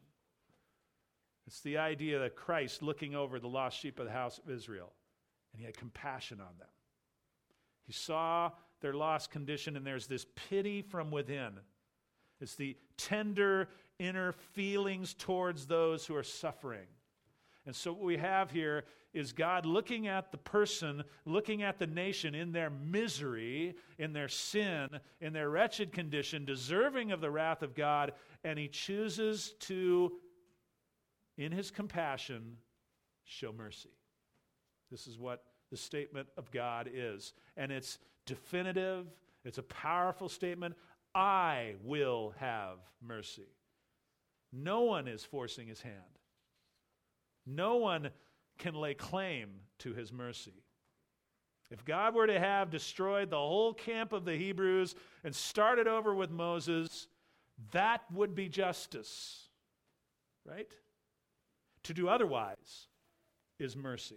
[SPEAKER 1] It's the idea that Christ looking over the lost sheep of the house of Israel, and he had compassion on them. He saw their lost condition, and there's this pity from within. It's the tender inner feelings towards those who are suffering. And so what we have here is God looking at the person, looking at the nation in their misery, in their sin, in their wretched condition, deserving of the wrath of God, and he chooses to, in his compassion, show mercy. This is what the statement of God is. And it's definitive. It's a powerful statement. I will have mercy. No one is forcing his hand. No one can lay claim to his mercy. If God were to have destroyed the whole camp of the Hebrews and started over with Moses, that would be justice, right? To do otherwise is mercy.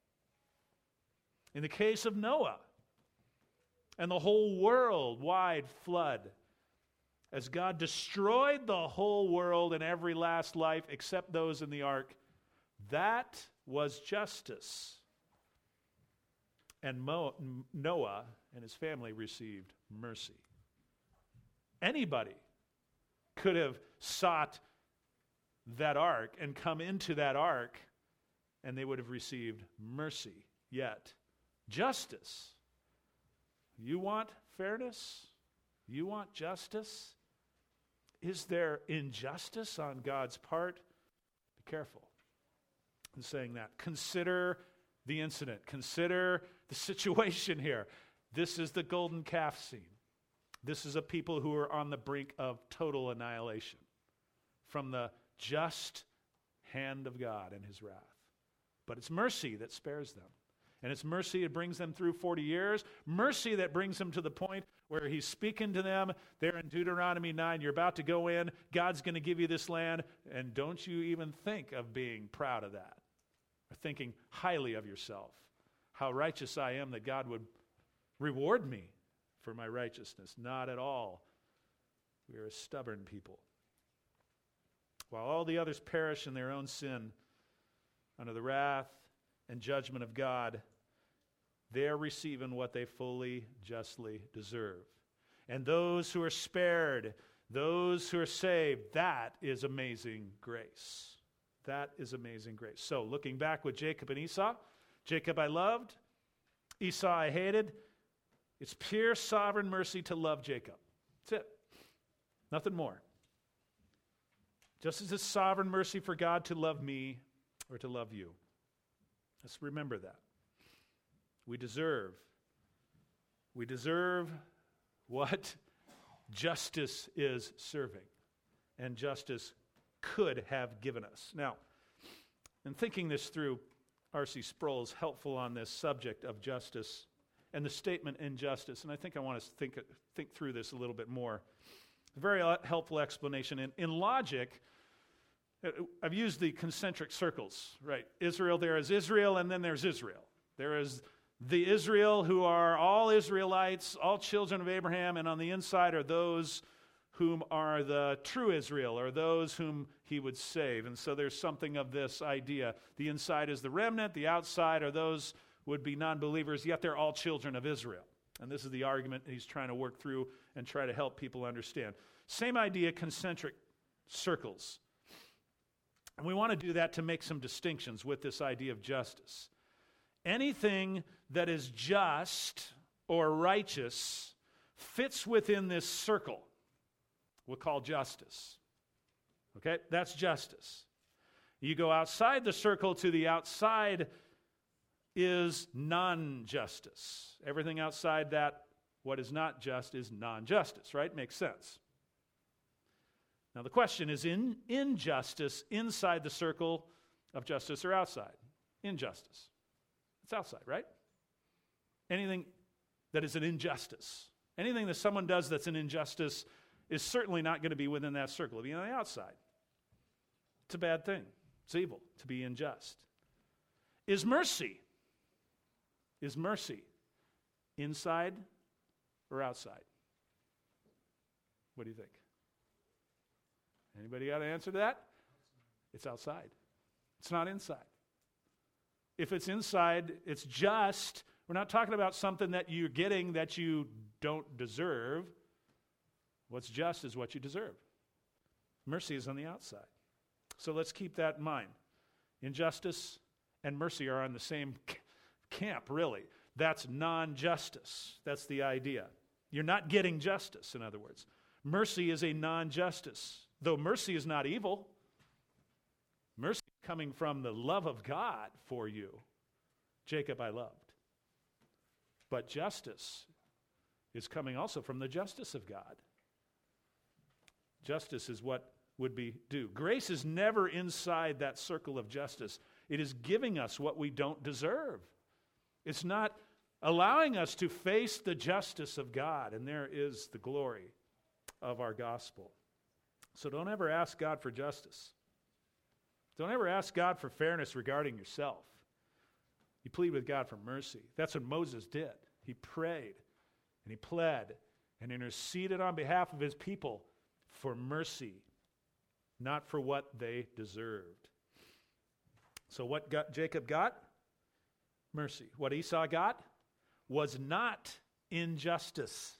[SPEAKER 1] In the case of Noah and the whole worldwide flood, as God destroyed the whole world and every last life except those in the ark, that was justice. And Mo- Noah and his family received mercy. Anybody could have sought that ark and come into that ark, and they would have received mercy. Yet, justice. You want fairness? You want justice? Is there injustice on God's part? Be careful in saying that. Consider the incident. Consider the situation here. This is the golden calf scene. This is a people who are on the brink of total annihilation from the just hand of God and his wrath. But it's mercy that spares them. And it's mercy that brings them through forty years. Mercy that brings them to the point where he's speaking to them. There in Deuteronomy nine, you're about to go in. God's going to give you this land. And don't you even think of being proud of that. Or thinking highly of yourself. How righteous I am that God would reward me for my righteousness. Not at all. We are a stubborn people. While all the others perish in their own sin, under the wrath and judgment of God, they're receiving what they fully, justly deserve. And those who are spared, those who are saved, that is amazing grace. That is amazing grace. So, looking back with Jacob and Esau, Jacob I loved, Esau I hated. It's pure sovereign mercy to love Jacob. That's it. Nothing more. Just as it's sovereign mercy for God to love me or to love you. Let's remember that. We deserve, we deserve what justice is serving. And justice could have given us. Now, in thinking this through, R C Sproul is helpful on this subject of justice and the statement injustice. And I think I want to think, think through this a little bit more. A very helpful explanation. In, in logic, I've used the concentric circles, right? Israel, there is Israel, and then there's Israel. There is the Israel who are all Israelites, all children of Abraham, and on the inside are those whom are the true Israel, or those whom he would save. And so there's something of this idea. The inside is the remnant, the outside are those would be non-believers, yet they're all children of Israel. And this is the argument he's trying to work through and try to help people understand. Same idea, concentric circles. And we want to do that to make some distinctions with this idea of justice. Anything that is just or righteous fits within this circle. We'll call justice. Okay? That's justice. You go outside the circle to the outside is non-justice. Everything outside that, what is not just, is non-justice, right? Makes sense. Now the question is, in injustice inside the circle of justice or outside? Injustice. It's outside, right? Anything that is an injustice, anything that someone does that's an injustice is certainly not going to be within that circle. It'll be on the outside. It's a bad thing. It's evil to be unjust. Is mercy, is mercy inside or outside? What do you think? Anybody got an answer to that? It's outside. It's not inside. If it's inside, it's just We're not talking about something that you're getting that you don't deserve. What's just is what you deserve. Mercy is on the outside. So let's keep that in mind. Injustice and mercy are on the same c- camp, really. That's non-justice. That's the idea. You're not getting justice, in other words. Mercy is a non-justice. Though mercy is not evil, mercy is coming from the love of God for you. Jacob I loved. But justice is coming also from the justice of God. Justice is what would be due. Grace is never inside that circle of justice. It is giving us what we don't deserve. It's not allowing us to face the justice of God, and there is the glory of our gospel. So don't ever ask God for justice. Don't ever ask God for fairness regarding yourself. You plead with God for mercy. That's what Moses did. He prayed, and he pled, and interceded on behalf of his people for mercy, not for what they deserved. So what got, Jacob got? Mercy. What Esau got was not injustice.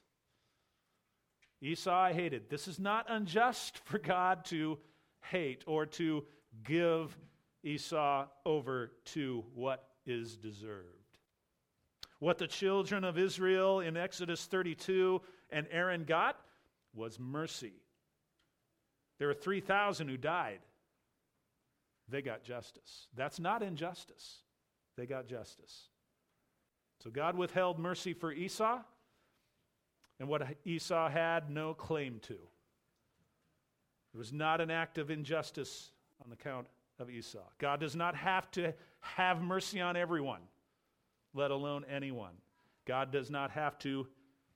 [SPEAKER 1] Esau I hated. This is not unjust for God to hate or to give Esau over to what is deserved. What the children of Israel in Exodus thirty-two and Aaron got was mercy. There were three thousand who died. They got justice. That's not injustice. They got justice. So God withheld mercy for Esau, and what Esau had no claim to. It was not an act of injustice on the count of Esau. God does not have to have mercy on everyone, let alone anyone. God does not have to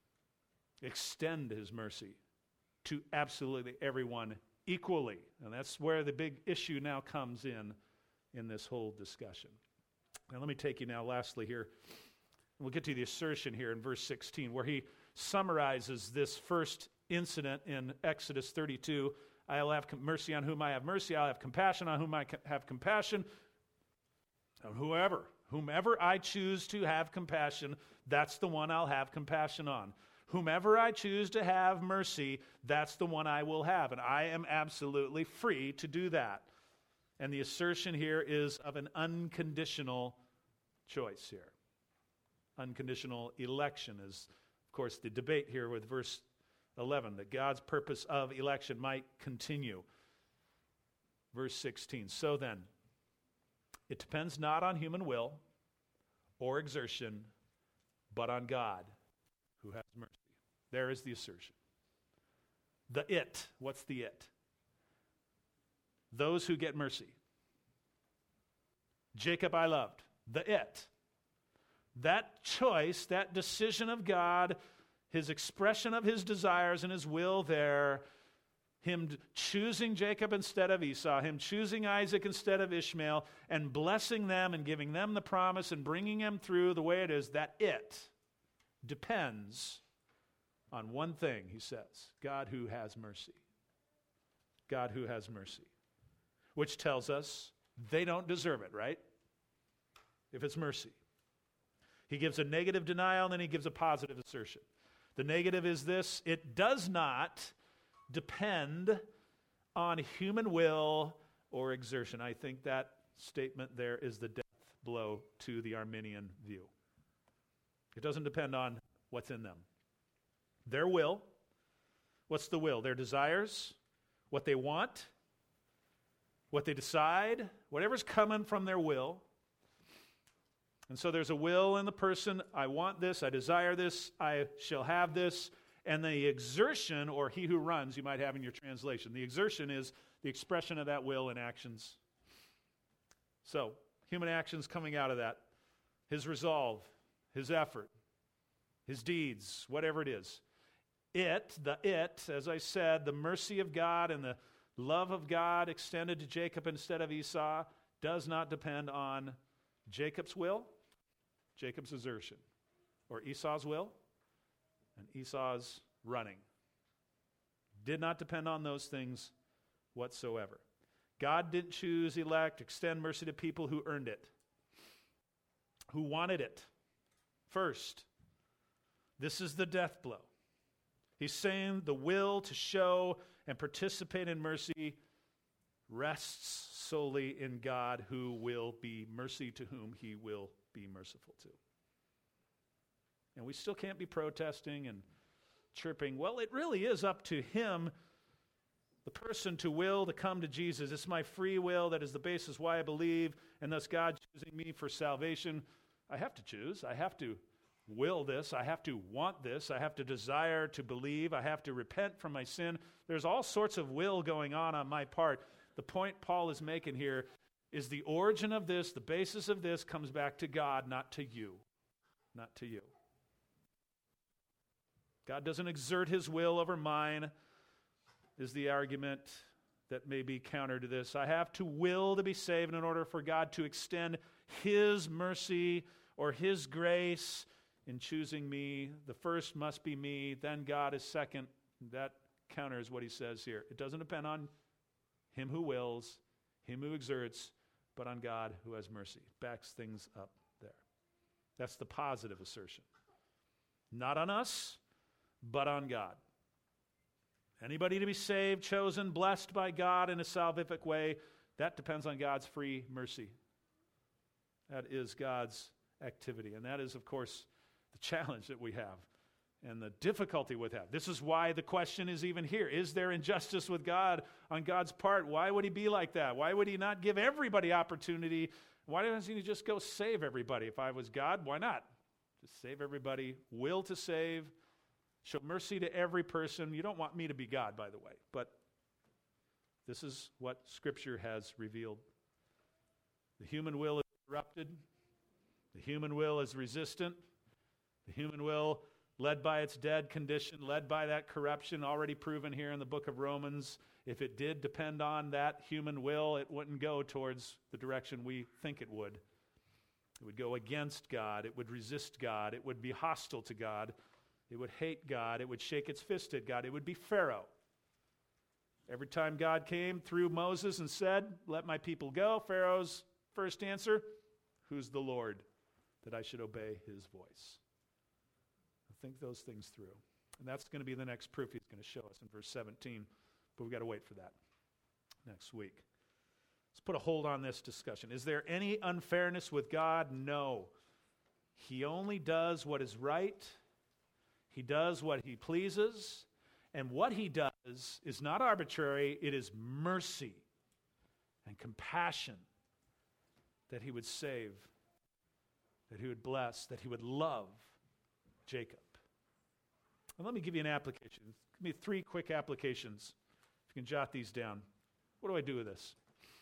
[SPEAKER 1] extend his mercy to absolutely everyone equally. And that's where the big issue now comes in in this whole discussion. Now let me take you now lastly here. We'll get to the assertion here in verse sixteen where he summarizes this first incident in Exodus thirty-two. I'll have mercy on whom I have mercy. I'll have compassion on whom I have compassion. On whoever, whomever I choose to have compassion, that's the one I'll have compassion on. Whomever I choose to have mercy, that's the one I will have. And I am absolutely free to do that. And the assertion here is of an unconditional choice here. Unconditional election is, of course, the debate here with verse eleven, that God's purpose of election might continue. Verse sixteen, so then, it depends not on human will or exertion, but on God who has mercy. There is the assertion. The it, what's the it? Those who get mercy. Jacob I loved. The it. That choice, that decision of God, his expression of his desires and his will there, him choosing Jacob instead of Esau, him choosing Isaac instead of Ishmael, and blessing them and giving them the promise and bringing them through the way it is, that it depends on one thing, he says, God who has mercy. God who has mercy. Which tells us they don't deserve it, right? If it's mercy. He gives a negative denial, and then he gives a positive assertion. The negative is this: it does not depend on human will or exertion. I think that statement there is the death blow to the Arminian view. It doesn't depend on what's in them. Their will. What's the will? Their desires, what they want, what they decide, whatever's coming from their will. And so there's a will in the person. I want this, I desire this, I shall have this. And the exertion, or he who runs, you might have in your translation. The exertion is the expression of that will in actions. So, human actions coming out of that. His resolve, his effort, his deeds, whatever it is. It, the it, as I said, the mercy of God and the love of God extended to Jacob instead of Esau does not depend on Jacob's will, Jacob's exertion, or Esau's will and Esau's running. Did not depend on those things whatsoever. God didn't choose, elect, extend mercy to people who earned it, who wanted it. First, this is the death blow. He's saying the will to show and participate in mercy rests solely in God, who will be mercy to whom he will be merciful to. And we still can't be protesting and chirping, well, it really is up to him, the person, to will to come to Jesus. It's my free will that is the basis why I believe, and thus God choosing me for salvation. I have to choose. I have to will this. I have to want this. I have to desire to believe. I have to repent from my sin. There's all sorts of will going on on my part. The point Paul is making here is the origin of this, the basis of this comes back to God, not to you. Not to you. God doesn't exert his will over mine, is the argument that may be counter to this. I have to will to be saved in order for God to extend his mercy or his grace in choosing me. The first must be me, then God is second. That counters what he says here. It doesn't depend on him who wills, him who exerts, but on God who has mercy. Backs things up there. That's the positive assertion. Not on us, but on God. Anybody to be saved, chosen, blessed by God in a salvific way, that depends on God's free mercy. That is God's activity. And that is, of course, the challenge that we have and the difficulty with that. This is why the question is even here. Is there injustice with God on God's part? Why would he be like that? Why would he not give everybody opportunity? Why doesn't he just go save everybody? If I was God, why not? Just save everybody. Will to save. Show mercy to every person. You don't want me to be God, by the way, but this is what Scripture has revealed. The human will is corrupted. The human will is resistant. The human will, led by its dead condition, led by that corruption already proven here in the book of Romans. If it did depend on that human will, it wouldn't go towards the direction we think it would. It would go against God. It would resist God. It would be hostile to God. It would hate God. It would shake its fist at God. It would be Pharaoh. Every time God came through Moses and said, let my people go, Pharaoh's first answer, who's the Lord that I should obey his voice? Think those things through. And that's going to be the next proof he's going to show us in verse seventeen. But we've got to wait for that next week. Let's put a hold on this discussion. Is there any unfairness with God? No. He only does what is right. He does what he pleases. And what he does is not arbitrary. It is mercy and compassion that he would save, that he would bless, that he would love Jacob. And let me give you an application. Give me three quick applications. If you can jot these down. What do I do with this?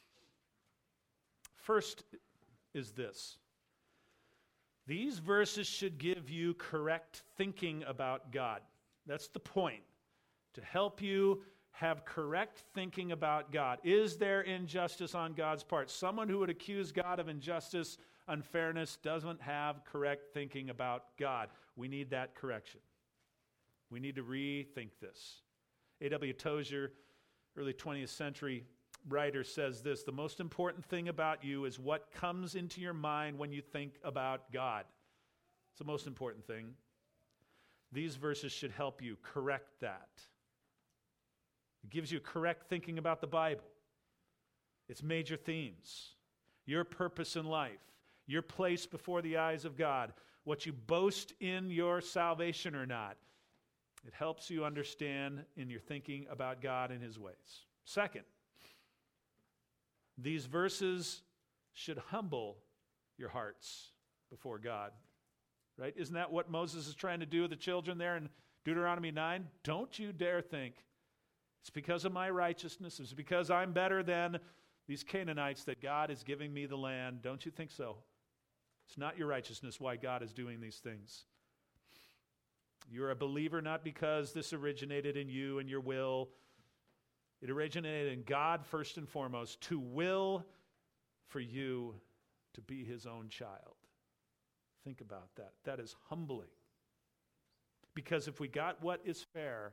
[SPEAKER 1] First is this. These verses should give you correct thinking about God. That's the point. To help you have correct thinking about God. Is there injustice on God's part? Someone who would accuse God of injustice, unfairness, doesn't have correct thinking about God. We need that correction. We need to rethink this. A W Tozer, early twentieth century writer, says this: the most important thing about you is what comes into your mind when you think about God. It's the most important thing. These verses should help you correct that. It gives you correct thinking about the Bible, its major themes, your purpose in life, your place before the eyes of God, what you boast in your salvation or not. It helps you understand in your thinking about God and his ways. Second, these verses should humble your hearts before God. Right? Isn't that what Moses is trying to do with the children there in Deuteronomy nine? Don't you dare think it's because of my righteousness, it's because I'm better than these Canaanites that God is giving me the land. Don't you think so? It's not your righteousness why God is doing these things. You're a believer not because this originated in you and your will. It originated in God first and foremost, to will for you to be his own child. Think about that. That is humbling. Because if we got what is fair,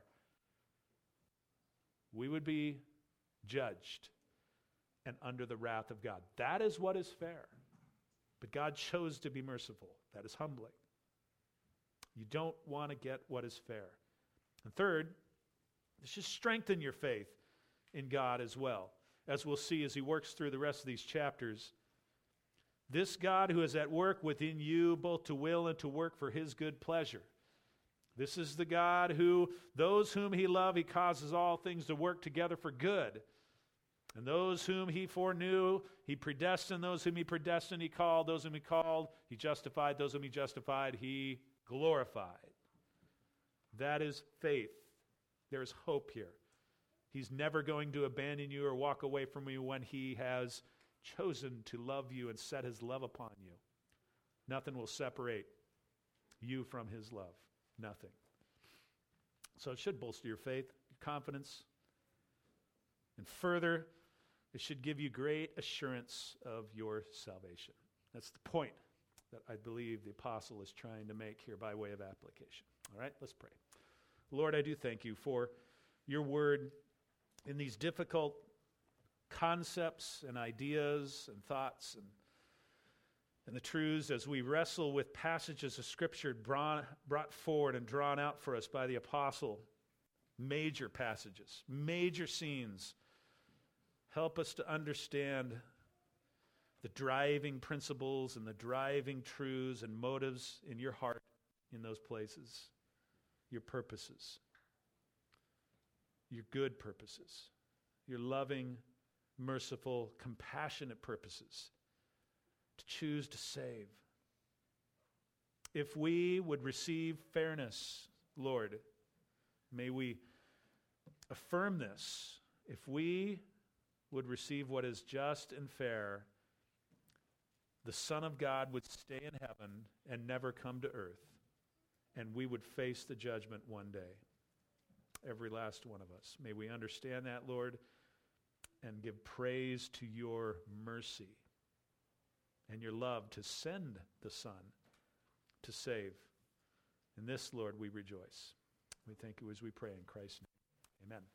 [SPEAKER 1] we would be judged and under the wrath of God. That is what is fair. But God chose to be merciful. That is humbling. You don't want to get what is fair. And third, this should strengthen your faith in God as well. As we'll see as he works through the rest of these chapters, this God who is at work within you both to will and to work for his good pleasure. This is the God who, those whom he loves, he causes all things to work together for good. And those whom he foreknew, he predestined. Those whom he predestined, he called. Those whom he called, he justified. Those whom he justified, he glorified. That is faith. There is hope here. He's never going to abandon you or walk away from you when he has chosen to love you and set his love upon you. Nothing will separate you from his love. Nothing. So it should bolster your faith, your confidence. And further, it should give you great assurance of your salvation. That's the point that I believe the apostle is trying to make here by way of application. All right, let's pray. Lord, I do thank you for your word in these difficult concepts and ideas and thoughts and, and the truths as we wrestle with passages of Scripture brought, brought forward and drawn out for us by the apostle. Major passages, major scenes. Help us to understand the driving principles and the driving truths and motives in your heart in those places, your purposes, your good purposes, your loving, merciful, compassionate purposes to choose to save. If we would receive fairness, Lord, may we affirm this. If we would receive what is just and fair, the Son of God would stay in heaven and never come to earth, and we would face the judgment one day. Every last one of us. May we understand that, Lord, and give praise to your mercy and your love to send the Son to save. In this, Lord, we rejoice. We thank you as we pray in Christ's name. Amen.